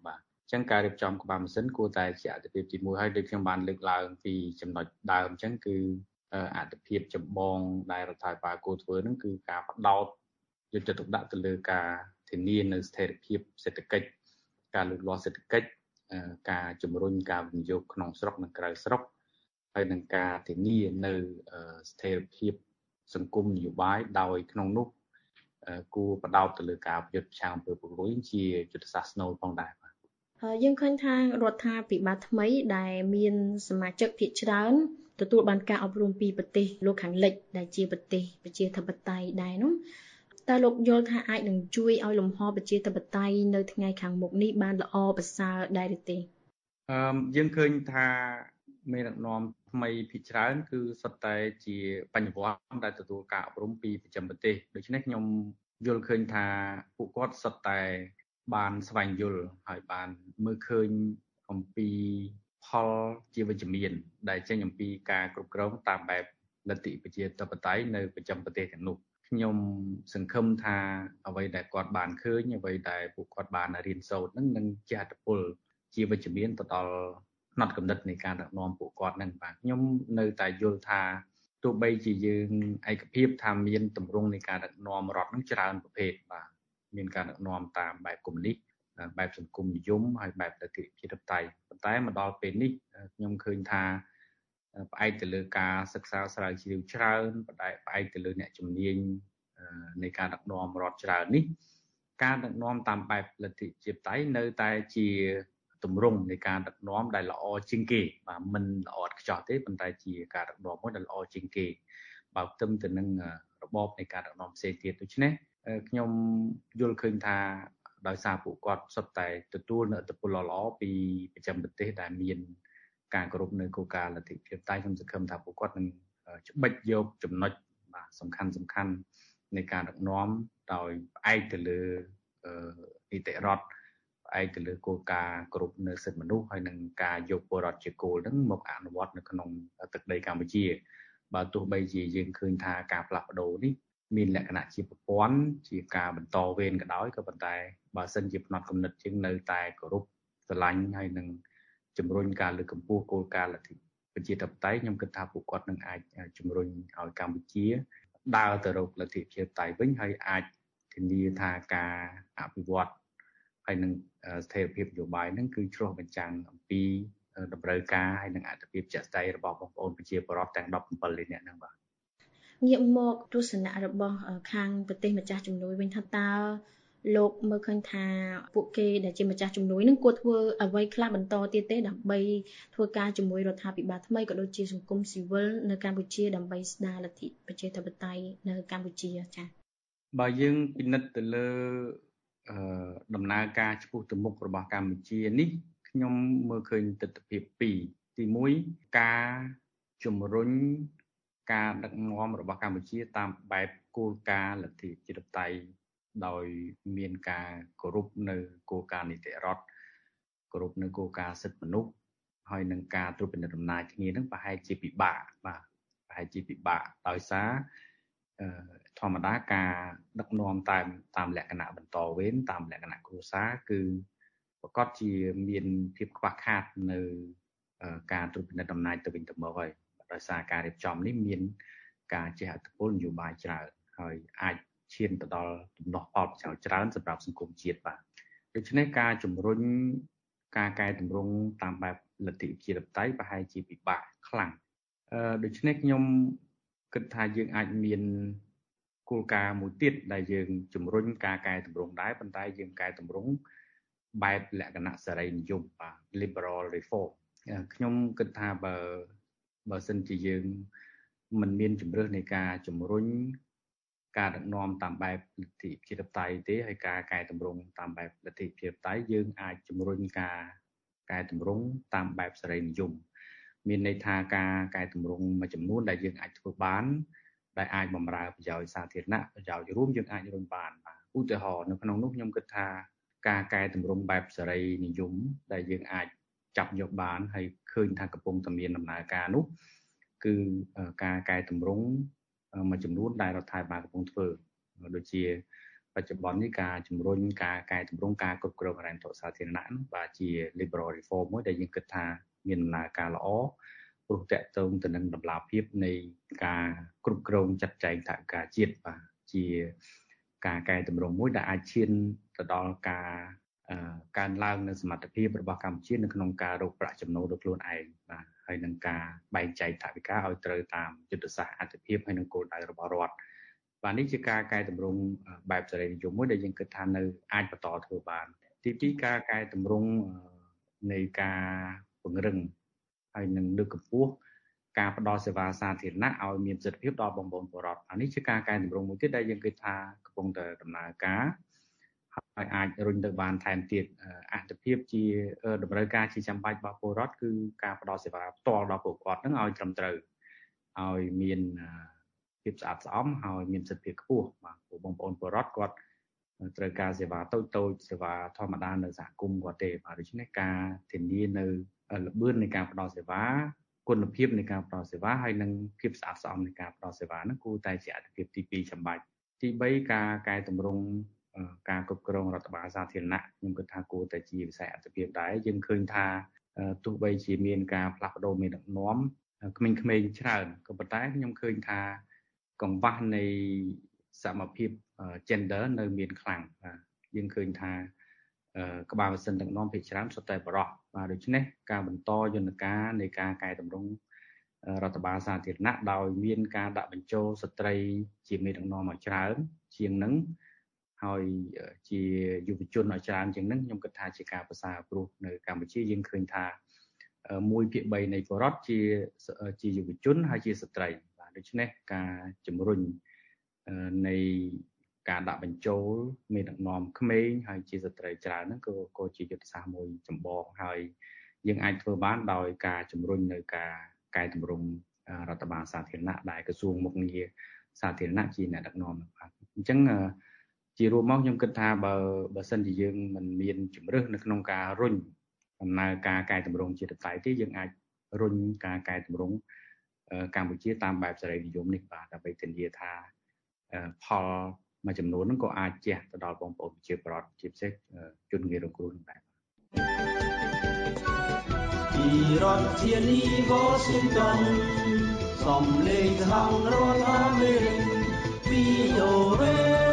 ចឹងការរៀបចំក្បាលម៉ាស៊ីនគួរតែជាអត្ថប្រយោជន៍ទី1ហើយដូចខ្ញុំបានលើកឡើងពីចំណុចដើមចឹងគឺអត្ថប្រយោជន៍ចម្បងដែលរដ្ឋាភិបាលគួរធ្វើហ្នឹងគឺការផ្ដោតយកចិត្តទុកដាក់ទៅលើការធានានៅស្ថិរភាពសេដ្ឋកិច្ចការលូតលាស់សេដ្ឋកិច្ចការជំរុញការវិនិយោគក្នុងស្រុកនិងក្រៅស្រុកហើយនឹងការធានានៅស្ថិរភាពសង្គមនយោបាយដោយក្នុងនោះគួរបដោតទៅលើការប្រយុទ្ធប្រឆាំងអំពើពុករលួយជាយុទ្ធសាស្ត្រស្នូលផងដែរយើងឃើញថារដ្ឋាភិបាលថ្មីដែលមានសមាជិកភាគច្រើនទទួលបានការអប់រំពីប្រទេសលោកខាងលិចដែលជាប្រទេសប្រជាធិបតេយ្យដែរនោះតើលោកយល់ថាអាចនឹងជួយឲ្យលំហប្រជាធិបតេយ្យនៅថ្ងៃខាងមុខនេះបានល្អប្រសើរដែរឬទេយើងឃើញថាមេដឹកនាំថ្មីភាគច្រើនគឺសុទ្ធតែជាបញ្ញវន្តដែលទទួលការអប់រំពីប្រចាំប្រទេសដូច្នេះខ្ញុំយល់ឃើញថាពួកគាត់សុទ្ធតែបានស្វែងយល់ហើយបានមើលឃើញអំពីផលជាវិជ្ជមានដែលចេញអំពីការគ្រប់គ្រងតាមបែបលទ្ធិប្រជាធិបតេយ្យនៅប្រចាំប្រទេសទាំងនោះខ្ញុំសង្ឃឹមថាអ្វីដែលគាត់បានឃើញអ្វីដែលពួកគាត់បានរៀនសូត្រនឹងនឹងជាឥទ្ធិពលជាវិជ្ជមានទៅដល់ផ្នត់គំនិតនៃការដឹកនាំពួកគាត់នឹងបាទខ្ញុំនៅតែយល់ថាទោះបីជាយើងឯកភាពថាមានទម្រង់នៃការដឹកនាំរដ្ឋនឹងច្រើនប្រភេទបាទមានការដឹកនាំតាមបែបកុម្មុយនីសបែបសង្គមនិយមហើយបែបលទ្ធិប្រជាធិបតេយ្យប៉ុន្តែមកដល់ពេលនេះខ្ញុំឃើញថាផ្អែកទៅលើការសិក្សាស្រាវជ្រាវច្រើនផ្អែកទៅលើអ្នកជំនាញនៃការដឹកនាំរដ្ឋច្រើននេះការដឹកនាំតាមបែបលទ្ធិប្រជាធិបតេយ្យនៅតែជាទម្រង់នៃការដឹកនាំដែលល្អជាងគេបាទមិនល្អឥតខ្ចោះទេប៉ុន្តែជាការដឹកនាំមួយដែលល្អជាងគេបើផ្ទឹមទៅនឹងរបបនៃការដឹកនាំផ្សេងទៀតដូច្នេះខ្ញុំយល់ឃើញថាដោយសារពួកគាត់សុទ្ធតែទទួលនូវឥទ្ធិពលល្អៗពីប្រចាំប្រទេសដែលមានការគោរពនៅគោលការណ៍លទ្ធិប្រជាធិបតេយ្យខ្ញុំសង្ឃឹមថាពួកគាត់នឹងច្បិចយកចំណុចបាទសំខាន់នៃការដឹកនាំដោយផ្អែកទៅលើនីតិរដ្ឋផ្អែកទៅលើគោលការណ៍គោរពនៅសិទ្ធិមនុស្សហើយនឹងការយកពលរដ្ឋជាគោលនឹងមកអនុវត្តនៅក្នុងទឹកដីកម្ពុជាបើទោះបីជាយើងឃើញថាការផ្លាស់ប្ដូរនេះមានលក្ខណៈជាប្រព័ន្ធជាការបន្តវេនក៏ដោយក៏ប៉ុន្តែបើសិនជាផ្នត់គំនិតជាងនៅតែគោរពស្រឡាញ់ហើយនឹងជំរុញការលើកកម្ពស់គោលការណ៍លទ្ធិប្រជាធិបតេយ្យខ្ញុំគិតថាពួកគាត់នឹងអាចជំរុញឲ្យកម្ពុជាដើរទៅរកលទ្ធិប្រជាធិបតេយ្យវិញហើយអាចធានាថាការអភិវឌ្ឍហើយនឹងស្ថិរភាពនយោបាយហ្នឹងគឺឆ្លុះបញ្ចាំងអំពីតម្រូវការហើយនឹងអត្ថប្រយោជន៍ជាក់ស្ដែងរបស់បងប្អូនប្រជាពលរដ្ឋទាំង17លាននាក់ហ្នឹងបាទងាកមកទស្សនៈរបស់ខាងប្រទេសម្ចាស់ជំនួយវិញថាតើលោកមើលឃើញថាពួកគេដែលជាម្ចាស់ជំនួយនឹងគួរធ្វើអ្វីខ្លះបន្តទៀតទេដើម្បីធ្វើការជាមួយរដ្ឋាភិបាលថ្មីក៏ដូចជាសង្គមស៊ីវិលនៅកម្ពុជាដើម្បីស្ដារលទ្ធិប្រជាធិបតេយ្យនៅកម្ពុជាចា៎បើយើងពិនិត្យទៅលើដំណើរការឆ្ពោះទៅមុខរបស់កម្ពុជានេះខ្ញុំមើលឃើញទស្សនវិជ្ជា2ទី1ការជំរុញការដឹកនាំរបស់កម្ពុជាតាមបែបគោលការណ៍លទ្ធិប្រជាធិបតេយ្យដោយមានការគោរពនៅគោលការណ៍នីតិរដ្ឋគោរពនៅគោលការណ៍សិទ្ធិមនុស្សហើយនឹងការត្រួតពិនិត្យអំណាចគ្នានឹងប្រហែលជាពិបាកបាទប្រហែលជាពិបាកដោយសារធម្មតាការដឹកនាំតាមលក្ខណៈបន្តវេនតាមលក្ខណៈគ្រួសារគឺប្រកបជាមានភាពខ្វះខាតនៅការត្រួតពិនិត្យអំណាចទៅវិញទៅមកហើយដោយសារការរៀបចំនេះមានការជះឥទ្ធិពលនយោបាយច្រើនហើយអាចឈានទៅដល់ទំនាស់ផលប្រយោជន៍ច្រើនសម្រាប់សង្គមជាតិបាទដូច្នេះការជំរុញការកែតម្រង់តាមបែបលទ្ធិប្រជាធិបតេយ្យប្រហែលជាពិបាកខ្លាំងដូច្នេះខ្ញុំគិតថាយើងអាចមានគោលការណ៍មួយទៀតដែលយើងជំរុញការកែតម្រង់ដែរប៉ុន្តែយើងកែតម្រង់បែបលក្ខណៈសេរីនិយមបាទ liberal reform ខ្ញុំគិតថាបើសិនជាយើងមិនមានជំរឿសនៃការជំរុញការដឹកនាំតាមបែបលទ្ធិប្រជាធិបតេយ្យទេហើយការកែតម្រង់តាមបែបលទ្ធិប្រជាធិបតេយ្យយើងអាចជំរុញការកែតម្រង់តាមបែបសេរីនិយមមានន័យថាការកែតម្រង់មួយចំនួនដែលយើងអាចធ្វើបានដែលអាចបម្រើប្រយោជន៍សាធារណៈប្រយោជន៍រួមយើងអាចរុញបានបាទឧទាហរណ៍នៅក្នុងនោះខ្ញុំគិតថាការកែតម្រង់បែបសេរីនិយមដែលយើងអាចចាប់យកបានហើយឃើញថាកំពុងតែមានដំណើរការនោះគឺការកែតម្រង់មួយចំនួនដែលរដ្ឋាភិបាលកំពុងធ្វើដូចជាបច្ចុប្បន្ននេះការជំរុញការកែតម្រង់ការគ្រប់គ្រងហិរញ្ញវត្ថុសាធារណៈនោះបាទជា liberal reform មួយដែលយើងគិតថាមានដំណើរការល្អព្រោះតកតងទៅនឹងតម្លាភាពនៃការគ្រប់គ្រងចាត់ចែងថវិកាជាតិបាទជាការកែតម្រង់មួយដែលអាចឈានទៅដល់ការកើនឡើងនៅសមត្ថភាពរបស់កម្ពុជានៅក្នុងការរកប្រាក់ចំណូលដល់ខ្លួនឯងបាទហើយនឹងការបែងចែកថវិកាឲ្យត្រូវតាមយុទ្ធសាស្ត្រអត្ថប្រយោជន៍ហើយនឹងគោលដៅរបស់រដ្ឋបាទនេះជាការកែតម្រង់បែបសេរីនិយមមួយដែលយើងគិតថានៅអាចបន្តធ្វើបានទី2ការកែតម្រង់នៃការពង្រឹងហើយនឹងលើកកម្ពស់ការផ្ដល់សេវាសាធារណៈឲ្យមានប្រសិទ្ធភាពដល់បងប្អូនពលរដ្ឋនេះជាការកែតម្រង់មួយទៀតដែលយើងគិតថាកំពុងតែដំណើរការហើយអាចរុញទៅបានថែមទៀតអត្ថប្រយោជន៍ជាតម្រូវការជាចាំបាច់របស់ពលរដ្ឋគឺការផ្ដល់សេវាផ្ទាល់ដល់ពួកគាត់នឹងឲ្យត្រឹមត្រូវឲ្យមានភាពស្អាតស្អំហើយមានប្រសិទ្ធភាពខ្ពស់បាទពួកបងប្អូនពលរដ្ឋគាត់ត្រូវការសេវាតូចសេវាធម្មតានៅសហគមន៍គាត់ទេបាទដូច្នេះការធានានៅល្បឿននៃការផ្ដល់សេវាគុណភាពនៃការផ្ដល់សេវាហើយនិងភាពស្អាតស្អំនៃការផ្ដល់សេវានោះគួរតែជាអាទិភាពទី2ចាំបាច់ទី3ការកែតម្រង់ការគ្រប់គ្រងរដ្ឋបាលសាធារណៈខ្ញុំគិតថាគួរតែជាវិស័យអាទិភាពដែរយើងឃើញថាទោះបីជាមានការផ្លាស់ប្ដូរមេដឹកនាំក្មេងៗច្រើនក៏ប៉ុន្តែខ្ញុំឃើញថាកង្វះនៃសមភាព gender នៅមានខ្លាំងយើងឃើញថាក្បាលម៉ាស៊ីនដឹកនាំភាគច្រើនសុទ្ធតែបរិសុទ្ធបាទដូច្នេះការបន្តយន្តការនៃការកែតម្រង់រដ្ឋបាលសាធារណៈដោយមានការដាក់បញ្ចូលស្ត្រីជាមេដឹកនាំឲ្យច្រើនជាងនឹងហើយជាយុវជនឲ្យច្រើនជាងនឹងខ្ញុំគិតថាជាការប្រសើរព្រោះនៅកម្ពុជាយើងឃើញថា1/3នៃពលរដ្ឋជាយុវជនហើយជាស្ត្រីបាទដូច្នេះការជំរុញនៃការដាក់បញ្ចូលមេដឹកនាំក្មេងហើយជាស្ត្រីច្រើនហ្នឹងក៏ជាយុទ្ធសាស្ត្រមួយចម្បងហើយយើងអាចធ្វើបានដោយការជំរុញនៅការកែតម្រង់រដ្ឋបាលសាធារណៈដែលក្រសួងមុខងារសាធារណៈជាអ្នកដឹកនាំបាទអញ្ចឹងជារួមមកខ្ញុំគិតថាបើសិនជាយើងមិនមានជំរើសនៅក្នុងការរុញដំណើរការកែតម្រង់ជាតិតៃទេយើងអាចរុញការកែតម្រង់កម្ពុជាតាមបែបសេរីនិយមនេះបាទដើម្បីធានាថាផលមួយចំនួនហ្នឹងក៏អាចជះទៅដល់បងប្អូនប្រជាពលរដ្ឋជាពិសេសជនងាយរងគ្រោះនឹងដែរពីរដ្ឋធានី Washington សំឡេងសហរដ្ឋអាមេរិក VOA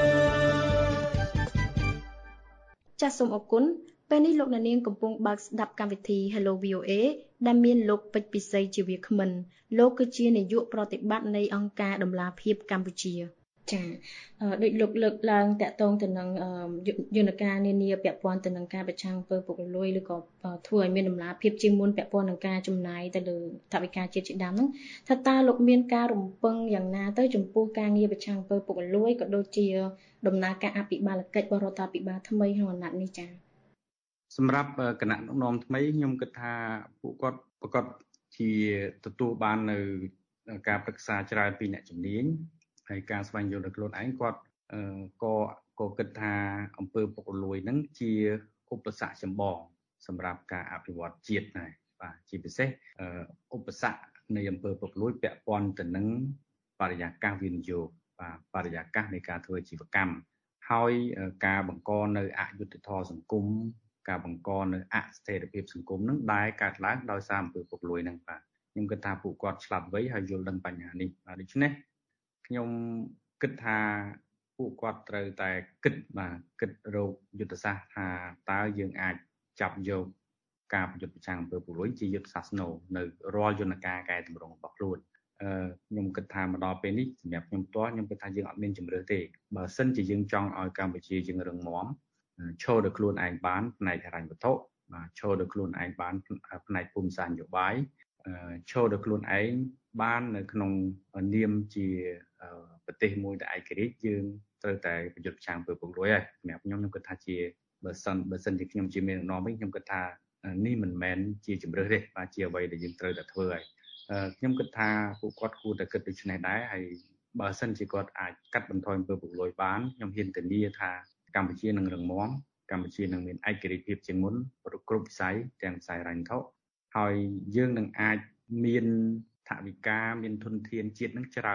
ចាសសូមអរគុណពេលនេះលោកអ្នកនាងកំពុងបើកស្ដាប់កម្មវិធី Hello VOA ដែលមានលោកពេជ្រពិសីជាវាគ្មិនលោកគឺជានាយកប្រតិបត្តិនៃអង្គការដំឡាភិបកម្ពុជាចាដូចលោកលើកឡើងតាក់ទងទៅនឹងយន្តការនានាពាក់ព័ន្ធទៅនឹងការប្រឆាំងអំពើពុករលួយឬក៏ធ្វើឲ្យមានដំណាភាពជាងមុនពាក់ព័ន្ធនឹងការចំណាយទៅលើថវិកាជាតិជាដើមហ្នឹងថាតើលោកមានការរំពឹងយ៉ាងណាទៅចំពោះការងារប្រឆាំងអំពើពុករលួយក៏ដូចជាដំណើរការអភិបាលកិច្ចរបស់រដ្ឋាភិបាលថ្មីក្នុងអាណត្តិនេះចា៎សម្រាប់គណៈដឹកនាំថ្មីខ្ញុំគិតថាពួកគាត់ប្រកាសជាទទួលបាននៅការប្រឹក្សាច្រើនពីអ្នកជំនាញហើយការស្វែងយល់ដល់ខ្លួនឯងគាត់ក៏គិតថាអំពើពុករលួយហ្នឹងជាឧបសគ្គចម្បងសម្រាប់ការអភិវឌ្ឍជាតិដែរបាទជាពិសេសឧបសគ្គនៃអំពើពុករលួយពាក់ព័ន្ធទៅនឹងបរិយាកាសវិនិយោគបាទបរិយាកាសនៃការធ្វើអាជីវកម្មហើយការបង្កនៅអយុត្តិធម៌សង្គមការបង្កនៅអស្ថិរភាពសង្គមហ្នឹងដែលកើតឡើងដោយសារអំពើពុករលួយហ្នឹងបាទខ្ញុំគិតថាពួកគាត់ឆ្លាតវៃហើយយល់ដឹងបញ្ហានេះបាទដូច្នេះខ្ញុំគិតថាពួកគាត់ត្រូវតែគិតរកយុទ្ធសាស្ត្រថាតើយើងអាចចាប់យកការប្រយុទ្ធប្រឆាំងអំពើពុករលួយជាយុទ្ធសាស្ត្រនៅរាល់យន្តការកែតម្រង់របស់ខ្លួនខ្ញុំគិតថាមកដល់ពេលនេះសម្រាប់ខ្ញុំផ្ទាល់ខ្ញុំគិតថាយើងអត់មានជំរឿទេបើសិនជាយើងចង់ឲ្យកម្ពុជាយើងរឹងមាំឈរដោយខ្លួនឯងបានផ្នែកហិរញ្ញវត្ថុឈរដោយខ្លួនឯងបានផ្នែកភូមិសាស្ត្រនយោបាយឈរដោយខ្លួនឯងបាននៅក្នុងនាមជាប្រទេសមួយដែលឯករាជ្យយើងត្រូវតែប្រយុទ្ធប្រឆាំងអំពើពុករលួយហើយសម្រាប់ខ្ញុំគិតថាជាបើសិនជាខ្ញុំជាមេដឹកនាំវិញខ្ញុំគិតថានេះមិនមែនជាជំរឿសទេបាទជាអ្វីដែលយើងត្រូវតែធ្វើហើយខ្ញុំគិតថាពួកគាត់គួរតែគិតដូច្នេះដែរហើយបើសិនជាគាត់អាចកាត់បន្ថយអំពើពុករលួយបានខ្ញុំហ៊ានធានាថាកម្ពុជានឹងរឹងមាំកម្ពុជានឹងមានឯករាជ្យភាពជាងមុនគ្រប់វិស័យទាំងវិស័យហិរញ្ញវត្ថុហើយយើងនឹងអាចមានថវិកាមានធនធានជាតិនឹងច្រើន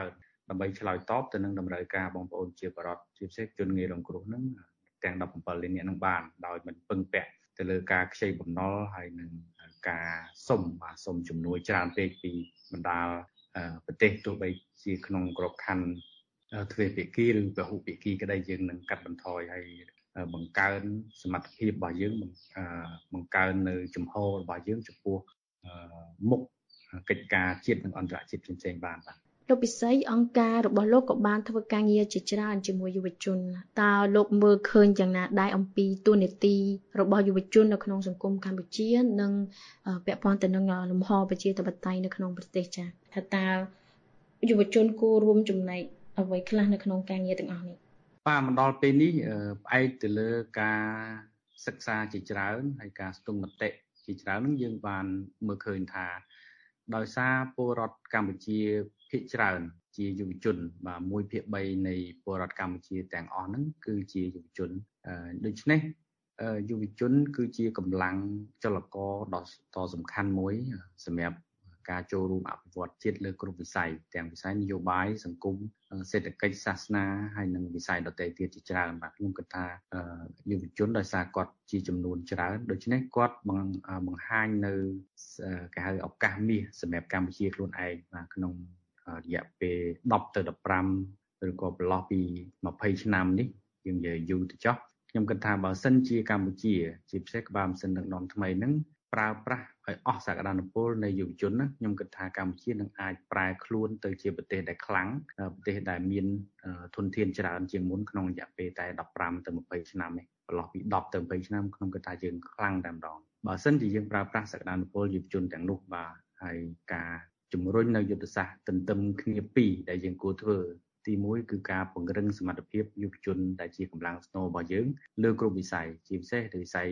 ដើម្បីឆ្លើយតបទៅនឹងតម្រូវការបងប្អូនជាបរិបទជាពិសេសជនងាយរងគ្រោះហ្នឹងទាំង17លាននាក់នឹងបានដោយមិនពឹងពាក់ទៅលើការខ្ចីបំណុលហើយនឹងការសុំជំនួយច្រើនពេកពីបណ្ដាប្រទេសទោះបីជាក្នុងក្របខ័ណ្ឌទ្វេភាគីឬពហុភាគីក្តីយើងនឹងកាត់បន្ថយហើយបង្កើនសមត្ថភាពរបស់យើងបង្កើននៅជំហររបស់យើងចំពោះមុខកិច្ចការជាតិនិងអន្តរជាតិផ្សេងៗបានបាទលោកពិសីអង្គការរបស់លោកក៏បានធ្វើការងារជាច្រើនជាមួយយុវជនតើលោកមើលឃើញយ៉ាងណាដែរអំពីតួនាទីរបស់យុវជននៅក្នុងសង្គមកម្ពុជានិងពាក់ព័ន្ធទៅនឹងលំហប្រជាធិបតេយ្យនៅក្នុងប្រទេសចា៎ថាតើយុវជនគួររួមចំណែកអ្វីខ្លះនៅក្នុងការងារទាំងអស់នេះបាទមកដល់ពេលនេះផ្អែកទៅលើការសិក្សាជាច្រើនហើយការស្ទង់មតិជាច្រើននឹងយើងបានមើលឃើញថាដោយសារពលរដ្ឋកម្ពុជាភាគច្រើនជាយុវជនបាទ1/3នៃពលរដ្ឋកម្ពុជាទាំងអស់ហ្នឹងគឺជាយុវជនដូច្នេះយុវជនគឺជាកម្លាំងចលករដ៏សំខាន់មួយសម្រាប់ការចូលរួមអភិវឌ្ឍជាតិលើគ្រប់វិស័យទាំងវិស័យនយោបាយសង្គមសេដ្ឋកិច្ចសាសនាហើយនិងវិស័យដទៃទៀតជាច្រើនបាទខ្ញុំគិតថាយុវជនដោយសារគាត់ជាចំនួនច្រើនដូច្នេះគាត់បង្ហាញនៅគេហៅឱកាសមាសសម្រាប់កម្ពុជាខ្លួនឯងបាទក្នុងរយៈពេល10ទៅ15ឬក៏ប្រឡោះពី20ឆ្នាំនេះយើងនិយាយយូរទៅចុះខ្ញុំគិតថាបើសិនជាកម្ពុជាជាពិសេសក្បាលម៉ាស៊ីនដឹកនាំថ្មីហ្នឹងប្រើប្រាស់ឲ្យអស់សក្តានុពលនៃយុវជនណាខ្ញុំគិតថាកម្ពុជានឹងអាចប្រែខ្លួនទៅជាប្រទេសដែលខ្លាំងប្រទេសដែលមានធនធានច្រើនជាងមុនក្នុងរយៈពេលតែ15ទៅ20ឆ្នាំនេះប្រឡោះពី10ទៅ20ឆ្នាំខ្ញុំគិតថាយើងខ្លាំងតែម្ដងបើសិនជាយើងប្រើប្រាស់សក្តានុពលយុវជនទាំងនោះបាទហើយការជំរុញនៅយុទ្ធសាស្ត្រទន្ទឹមគ្នាពីរដែលយើងគួរធ្វើទី1គឺការពង្រឹងសមត្ថភាពយុវជនដែលជាកម្លាំងស្នូលរបស់យើងលើគ្រប់វិស័យជាពិសេសវិស័យ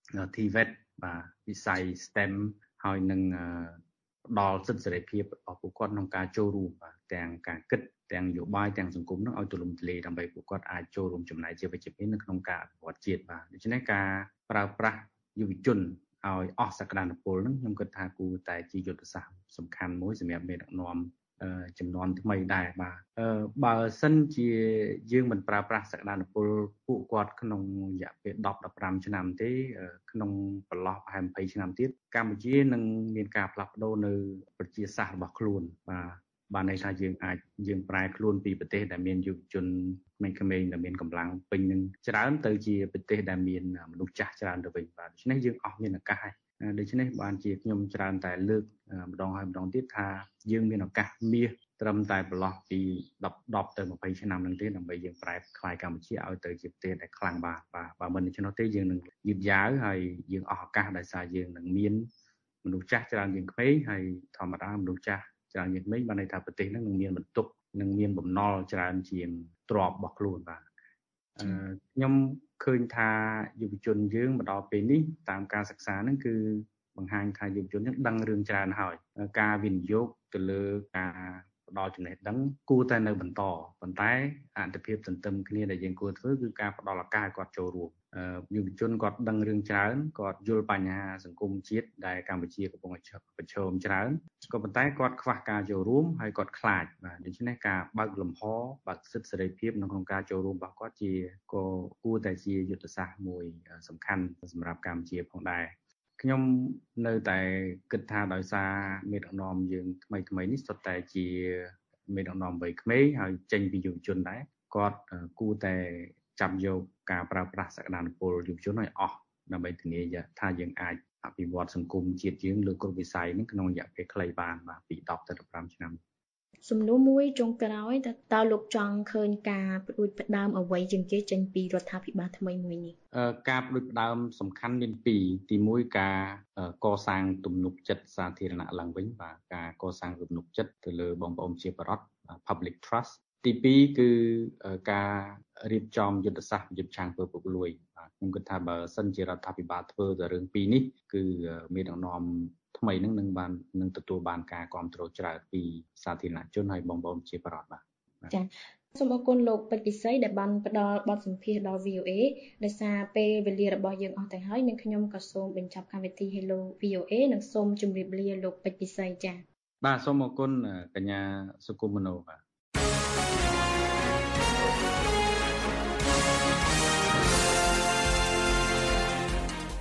TVET បាទវិស័យ STEM ហើយនឹងផ្ដល់សិទ្ធិសេរីភាពរបស់ពួកគាត់ក្នុងការចូលរួមបាទទាំងការគិតទាំងនយោបាយទាំងសង្គមនឹងឲ្យទូលំទូលាយដើម្បីពួកគាត់អាចចូលរួមចំណែកជាវិជ្ជមាននៅក្នុងការអភិវឌ្ឍជាតិបាទដូច្នេះការប្រើប្រាស់យុវជនឲ្យអស់សក្តានុពលនឹងខ្ញុំគិតថាគួរតែជាយុទ្ធសាស្ត្រសំខាន់មួយសម្រាប់មេដឹកនាំចំនួនថ្មីដែរបាទបើសិនជាយើងមិនប្រើប្រាស់សក្តានុពលពួកគាត់ក្នុងរយៈពេល10-15ឆ្នាំទេក្នុងប្រឡោះប្រហែល20ឆ្នាំទៀតកម្ពុជានឹងមានការផ្លាស់ប្ដូរនៅប្រជាសាស្ត្ររបស់ខ្លួនបាទន័យថាយើងប្រែខ្លួនពីប្រទេសដែលមានយុវជនក្មេងៗដែលមានកម្លាំងពេញនឹងច្រើនទៅជាប្រទេសដែលមានមនុស្សចាស់ច្រើនទៅវិញបាទដូច្នេះយើងអស់មានឱកាសហើយដូច្នេះបានជាខ្ញុំច្រើនតែលើកម្ដងហើយម្ដងទៀតថាយើងមានឱកាសមាសត្រឹមតែប្រឡោះពី10ទៅ20ឆ្នាំនឹងទេដើម្បីយើងប្រែក្លាយកម្ពុជាឲ្យទៅជាប្រទេសដែលខ្លាំងបាទបើមិនដូច្នោះទេយើងនឹងយឺតយ៉ាវហើយយើងអស់ឱកាសដោយសារយើងនឹងមានមនុស្សចាស់ច្រើនជាងក្មេងហើយធម្មតាមនុស្សចាស់ច្រើនជាងក្មេងបានន័យថាប្រទេសហ្នឹងនឹងមានបន្ទុកនឹងមានបំណុលច្រើនជាងទ្រព្យរបស់ខ្លួនបាទខ្ញុំឃើញថាយុវជនយើងមកដល់ពេលនេះតាមការសិក្សាហ្នឹងគឺបង្ហាញថាយុវជនយើងដឹងរឿងច្រើនហើយការវិនិយោគទៅលើការផ្ដល់ចំណេះដឹងគួរតែនៅបន្តប៉ុន្តែអត្ថប្រយោជន៍ទន្ទឹមគ្នាដែលយើងគួរធ្វើគឺការផ្ដល់ឱកាសឲ្យគាត់ចូលរួមយុវជនគាត់ដឹងរឿងច្រើនគាត់យល់បញ្ហាសង្គមជាតិដែលកម្ពុជាកំពុងប្រឈមច្រើនក៏ប៉ុន្តែគាត់ខ្វះការចូលរួមហើយគាត់ខ្លាចបាទដូច្នេះការបើកលំហបើកសិទ្ធិសេរីភាពក្នុងការចូលរួមរបស់គាត់ក៏គួរតែជាយុទ្ធសាស្ត្រមួយសំខាន់សម្រាប់កម្ពុជាផងដែរខ្ញុំនៅតែគិតថាដោយសារមេដឹកនាំយើងថ្មីនេះសុទ្ធតែជាមេដឹកនាំវ័យក្មេងហើយចេញពីយុវជនដែរគាត់គួរតែចាប់យកការប្រើប្រាស់សក្តានុពលយុវជនឲ្យអស់ដើម្បីធានាថាយើងអាចអភិវឌ្ឍសង្គមជាតិយើងលើគ្រប់វិស័យនេះក្នុងរយៈពេលខ្លីបានបាទពី10ទៅ15ឆ្នាំសំណួរមួយចុងក្រោយតើលោកចង់ឃើញការផ្ដួចផ្ដើមអ្វីជាងគេចេញពីរដ្ឋាភិបាលថ្មីមួយនេះការផ្ដួចផ្ដើមសំខាន់មាន2ទី1ការកសាងទំនុកចិត្តសាធារណៈឡើងវិញបាទការកសាងទំនុកចិត្តទៅលើបងប្អូនជាបរិបទ public trust ទី2គឺការរៀបចំយុទ្ធសាស្ត្រប្រយុទ្ធឆាំងធ្វើពុករលួយបាទខ្ញុំគិតថាបើសិនជារដ្ឋាភិបាលធ្វើតែរឿង2នេះគឺមានដឹកនាំថ្មីនឹងទទួលបានការគ្រប់គ្រងច្រើនពីសាធារណជនហើយបងប្អូនជាបរិបទបាទចា៎សូមអរគុណលោកពេជ្រពិសីដែលបានផ្ដល់បទសម្ភាសន៍ដល់ VOA ដោយសារពេលវេលារបស់យើងអស់ទៅហើយនិងខ្ញុំក៏សូមបញ្ចប់កម្មវិធី Hello VOA និងសូមជម្រាបលាលោកពេជ្រពិសីចា៎បាទសូមអរគុណកញ្ញាសុគមមនោបាទ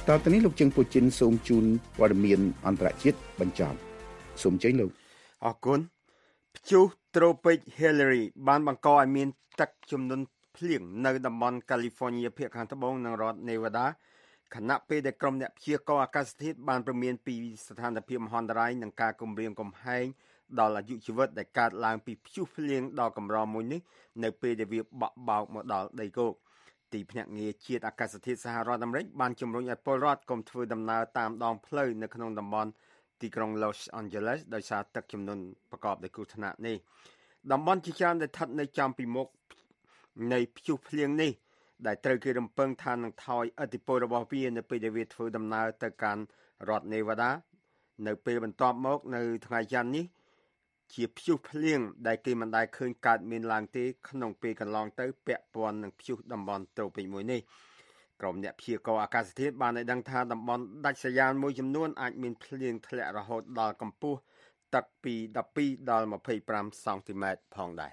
តទៅនេះលោកជើងពូជីនសូមជូនព័ត៌មានអន្តរជាតិបញ្ចប់សូមជើញលោកអរគុណព្យុះត្រូពិក Hillary បានបង្កឲ្យមានទឹកជំនន់ភ្លៀងនៅតំបន់ California ភាគខាងត្បូងនិងរដ្ឋ Nevada ខណៈពេលដែលក្រុមអ្នកព្យាករណ៍អាកាសធាតុបានព្រមានពីស្ថានភាពមហន្តរាយនិងការគំរាមកំហែងដល់អាយុជីវិតដែលកើតឡើងពីព្យុះភ្លៀងដ៏កម្រមួយនេះនៅពេលដែលវាបក់បោកមកដល់ដីគោកទីភ្នាក់ងារជាតិអាកាសធាតុសហរដ្ឋអាមេរិកបានជំរុញឲ្យពលរដ្ឋកុំធ្វើដំណើរតាមដងផ្លូវនៅក្នុងតំបន់ទីក្រុង Los Angeles ដោយសារទឹកជំនន់ប្រកបដោយគ្រោះថ្នាក់នេះតំបន់ជាច្រើនដែលស្ថិតនៅចំពីមុខនៃព្យុះភ្លៀងនេះដែលត្រូវគេរំពឹងថានឹងថយឥទ្ធិពលរបស់វានៅពេលដែលវាធ្វើដំណើរទៅកាន់រដ្ឋ Nevada នៅពេលបន្ទាប់មកនៅថ្ងៃច័ន្ទនេះជាព្យុះភ្លៀងដែលគេមិនដែលឃើញកើតមានឡើងទេក្នុងពេលកន្លងទៅពាក់ព័ន្ធនឹងព្យុះតំបន់ត្រូពិកមួយនេះក្រុមអ្នកព្យាករណ៍អាកាសធាតុបានឲ្យដឹងថាតំបន់ដាច់ស្រយាលមួយចំនួនអាចមានភ្លៀងធ្លាក់រហូតដល់កម្ពស់ទឹកពី12ដល់25សង់ទីម៉ែត្រផងដែរ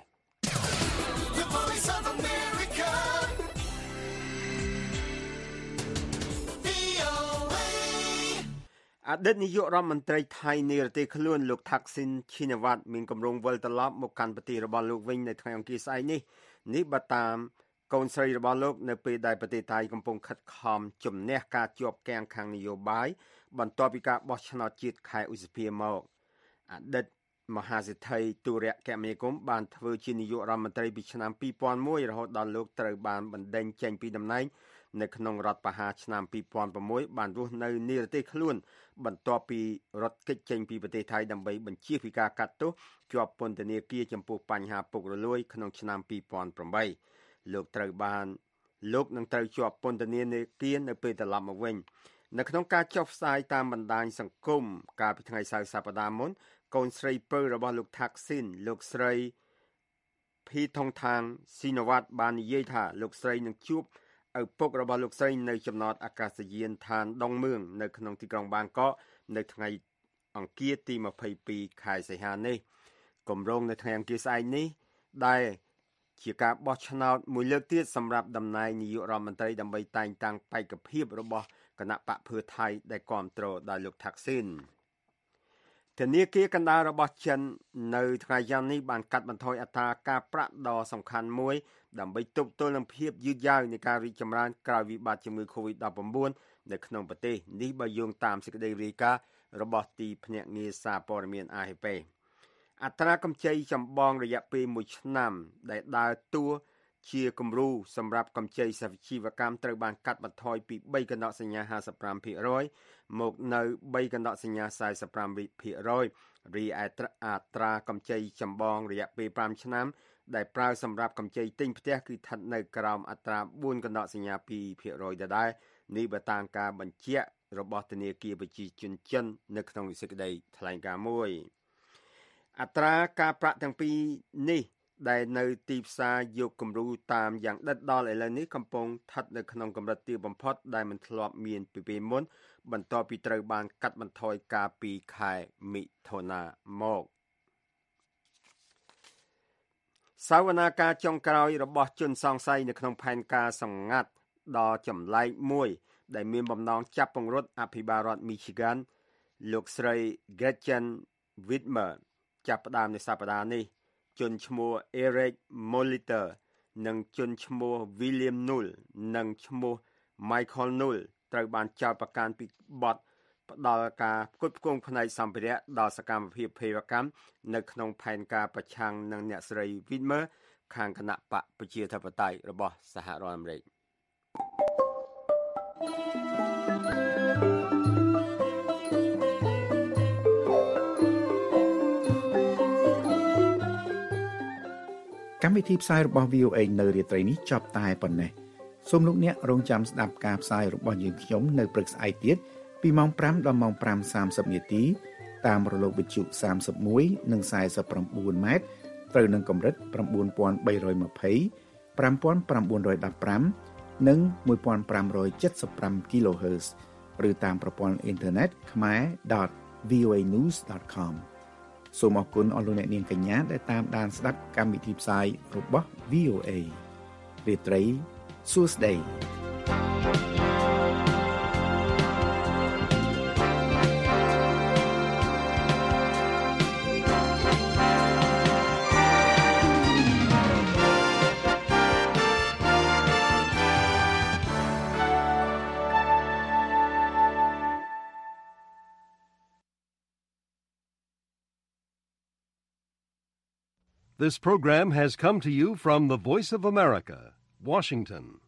អតីតនាយករដ្ឋមន្ត្រីថៃនិរទេសខ្លួនលោកថាក់ស៊ីនឈីណាវ៉ាត់មានគម្រោងវិលត្រឡប់មកកាន់ប្រទេសរបស់លោកវិញនៅថ្ងៃអង្គារស្អែកនេះបើតាមកូនស្រីរបស់លោកនៅពេលដែលប្រទេសថៃកំពុងខិតខំជំនះការជាប់គាំងខាងនយោបាយបន្ទាប់ពីការបោះឆ្នោតជាតិខែឧសភាមកអតីតមហាសេដ្ឋីទូរគមនាគមន៍បានធ្វើជានាយករដ្ឋមន្ត្រីពីឆ្នាំ2001រហូតដល់លោកត្រូវបានបណ្ដេញចេញពីតំណែងនៅក្នុងរដ្ឋបហាឆ្នាំ2006បានរស់នៅនិរទេសខ្លួនបន្ទាប់ពីរត់គេចចេញពីប្រទេសថៃដើម្បីបញ្ជៀសពីការកាត់ទោសជាប់ពន្ធនាគារចំពោះបញ្ហាពុករលួយក្នុងឆ្នាំ2008លោកនឹងត្រូវជាប់ពន្ធនាគារនៅពេលត្រឡប់មកវិញនៅក្នុងការចុះផ្សាយតាមបណ្ដាញសង្គមកាលពីថ្ងៃសៅរ៍សប្តាហ៍មុនកូនស្រីពៅរបស់លោកថាក់ស៊ីនលោកស្រីភីថុងថាងស៊ីណាវ៉ាត់បាននិយាយថាលោកស្រីនឹងជួបឪពុករបស់លោកស្រីនៅចំណតអាកាសយានដ្ឋានដងមឿងនៅក្នុងទីក្រុងបាងកកនៅថ្ងៃអង្គារទី22ខែសីហានេះគម្រោងនៅថ្ងៃអង្គារស្អែកនេះដែលជាការបោះឆ្នោតមួយលើកទៀតសម្រាប់តំណែងនាយករដ្ឋមន្ត្រីដើម្បីតែងតាំងបេក្ខភាពរបស់គណៈបកភឿថៃដែលគ្រប់គ្រងដោយលោកថាក់ស៊ីនធនាគារកណ្ដាលរបស់ចិននៅថ្ងៃយ៉ាងនេះបានកាត់បន្ថយអត្រាការប្រាក់ដ៏សំខាន់មួយដើម្បីទប់ទល់នឹងភាពយឺតយ៉ាវនៃការរីកចម្រើនក្រោយវិបត្តិជំងឺ Covid-19 នៅក្នុងប្រទេសនេះបើយោងតាមសេចក្តីរាយការណ៍របស់ទីភ្នាក់ងារសារព័ត៌មាន AFP អត្រាកម្ចីចម្បងរយៈពេល1ឆ្នាំដែលដើរតួជាគំរូសម្រាប់កម្ចីសវិជីវកម្មត្រូវបានកាត់បន្ថយពី3កណ្ដកសញ្ញា 55% មកនៅ3កណ្ដកសញ្ញា 45% រីឯអត្រាកម្ចីចម្បងរយៈពេល5ឆ្នាំដែលប្រើសម្រាប់កម្ចីទិញផ្ទះគឺស្ថិតនៅក្រោមអត្រា4កណ្ដកសញ្ញា 2% ដដែលនេះបើតាមការបញ្ជាក់របស់ធនាគារប្រជាជនចិននៅក្នុងសេចក្តីថ្លែងការណ៍មួយអត្រាការប្រាក់ទាំងពីរនេះដែលនៅទីផ្សារយកគំរូតាមយ៉ាងដិតដល់ឥឡូវនេះកំពុងស្ថិតនៅក្នុងកម្រិតទាបបំផុតដែលមិនធ្លាប់មានពីពេលមុនបន្ទាប់ពីត្រូវបានកាត់បន្ថយកាលពីខែមិថុនាមកសវនាការចុងក្រោយរបស់ជនសង្ស័យនៅក្នុងផែនការសម្ងាត់ដ៏ចម្លែកមួយដែលមានបំណងចាប់ពង្រត់អភិបាលរដ្ឋ Michigan លោកស្រី Gretchen Whitmer ចាប់ផ្ដើមនៅសប្តាហ៍នេះជនឈ្មោះ Eric Moliter និងជនឈ្មោះ William Null និងឈ្មោះ Michael Null ត្រូវបានចោទប្រកាន់ពីបទផ្ដល់ការផ្គត់ផ្គង់ផ្នែកសម្ភារៈដល់សកម្មភាពភេរវកម្មនៅក្នុងផែនការប្រឆាំងនឹងអ្នកស្រី Whitmer ខាងគណៈបកប្រជាធិបតេយ្យរបស់សហរដ្ឋអាមេរិកកម្មវិធីផ្សាយរបស់ VOA នៅរាត្រីនេះចប់តែប៉ុណ្ណេះសូមលោកអ្នករងចាំស្ដាប់ការផ្សាយរបស់យើងខ្ញុំនៅព្រឹកស្អែកទៀតពីម៉ោង5ដល់ម៉ោង 5:30 នាទីតាមរលកវិទ្យុ31និង49ម៉ែត្រត្រូវនឹងកម្រិត 9320 5915 និង 1575 kHz ឬតាមប្រព័ន្ធអ៊ីនធឺណិត khmer.voanews.com សូមអរគុណអស់លោកអ្នកនាងកញ្ញាដែលតាមដានស្ដាប់កម្មវិធីផ្សាយរបស់ VOA រាត្រីសួស្តី This program has come to you from the Voice of America, Washington.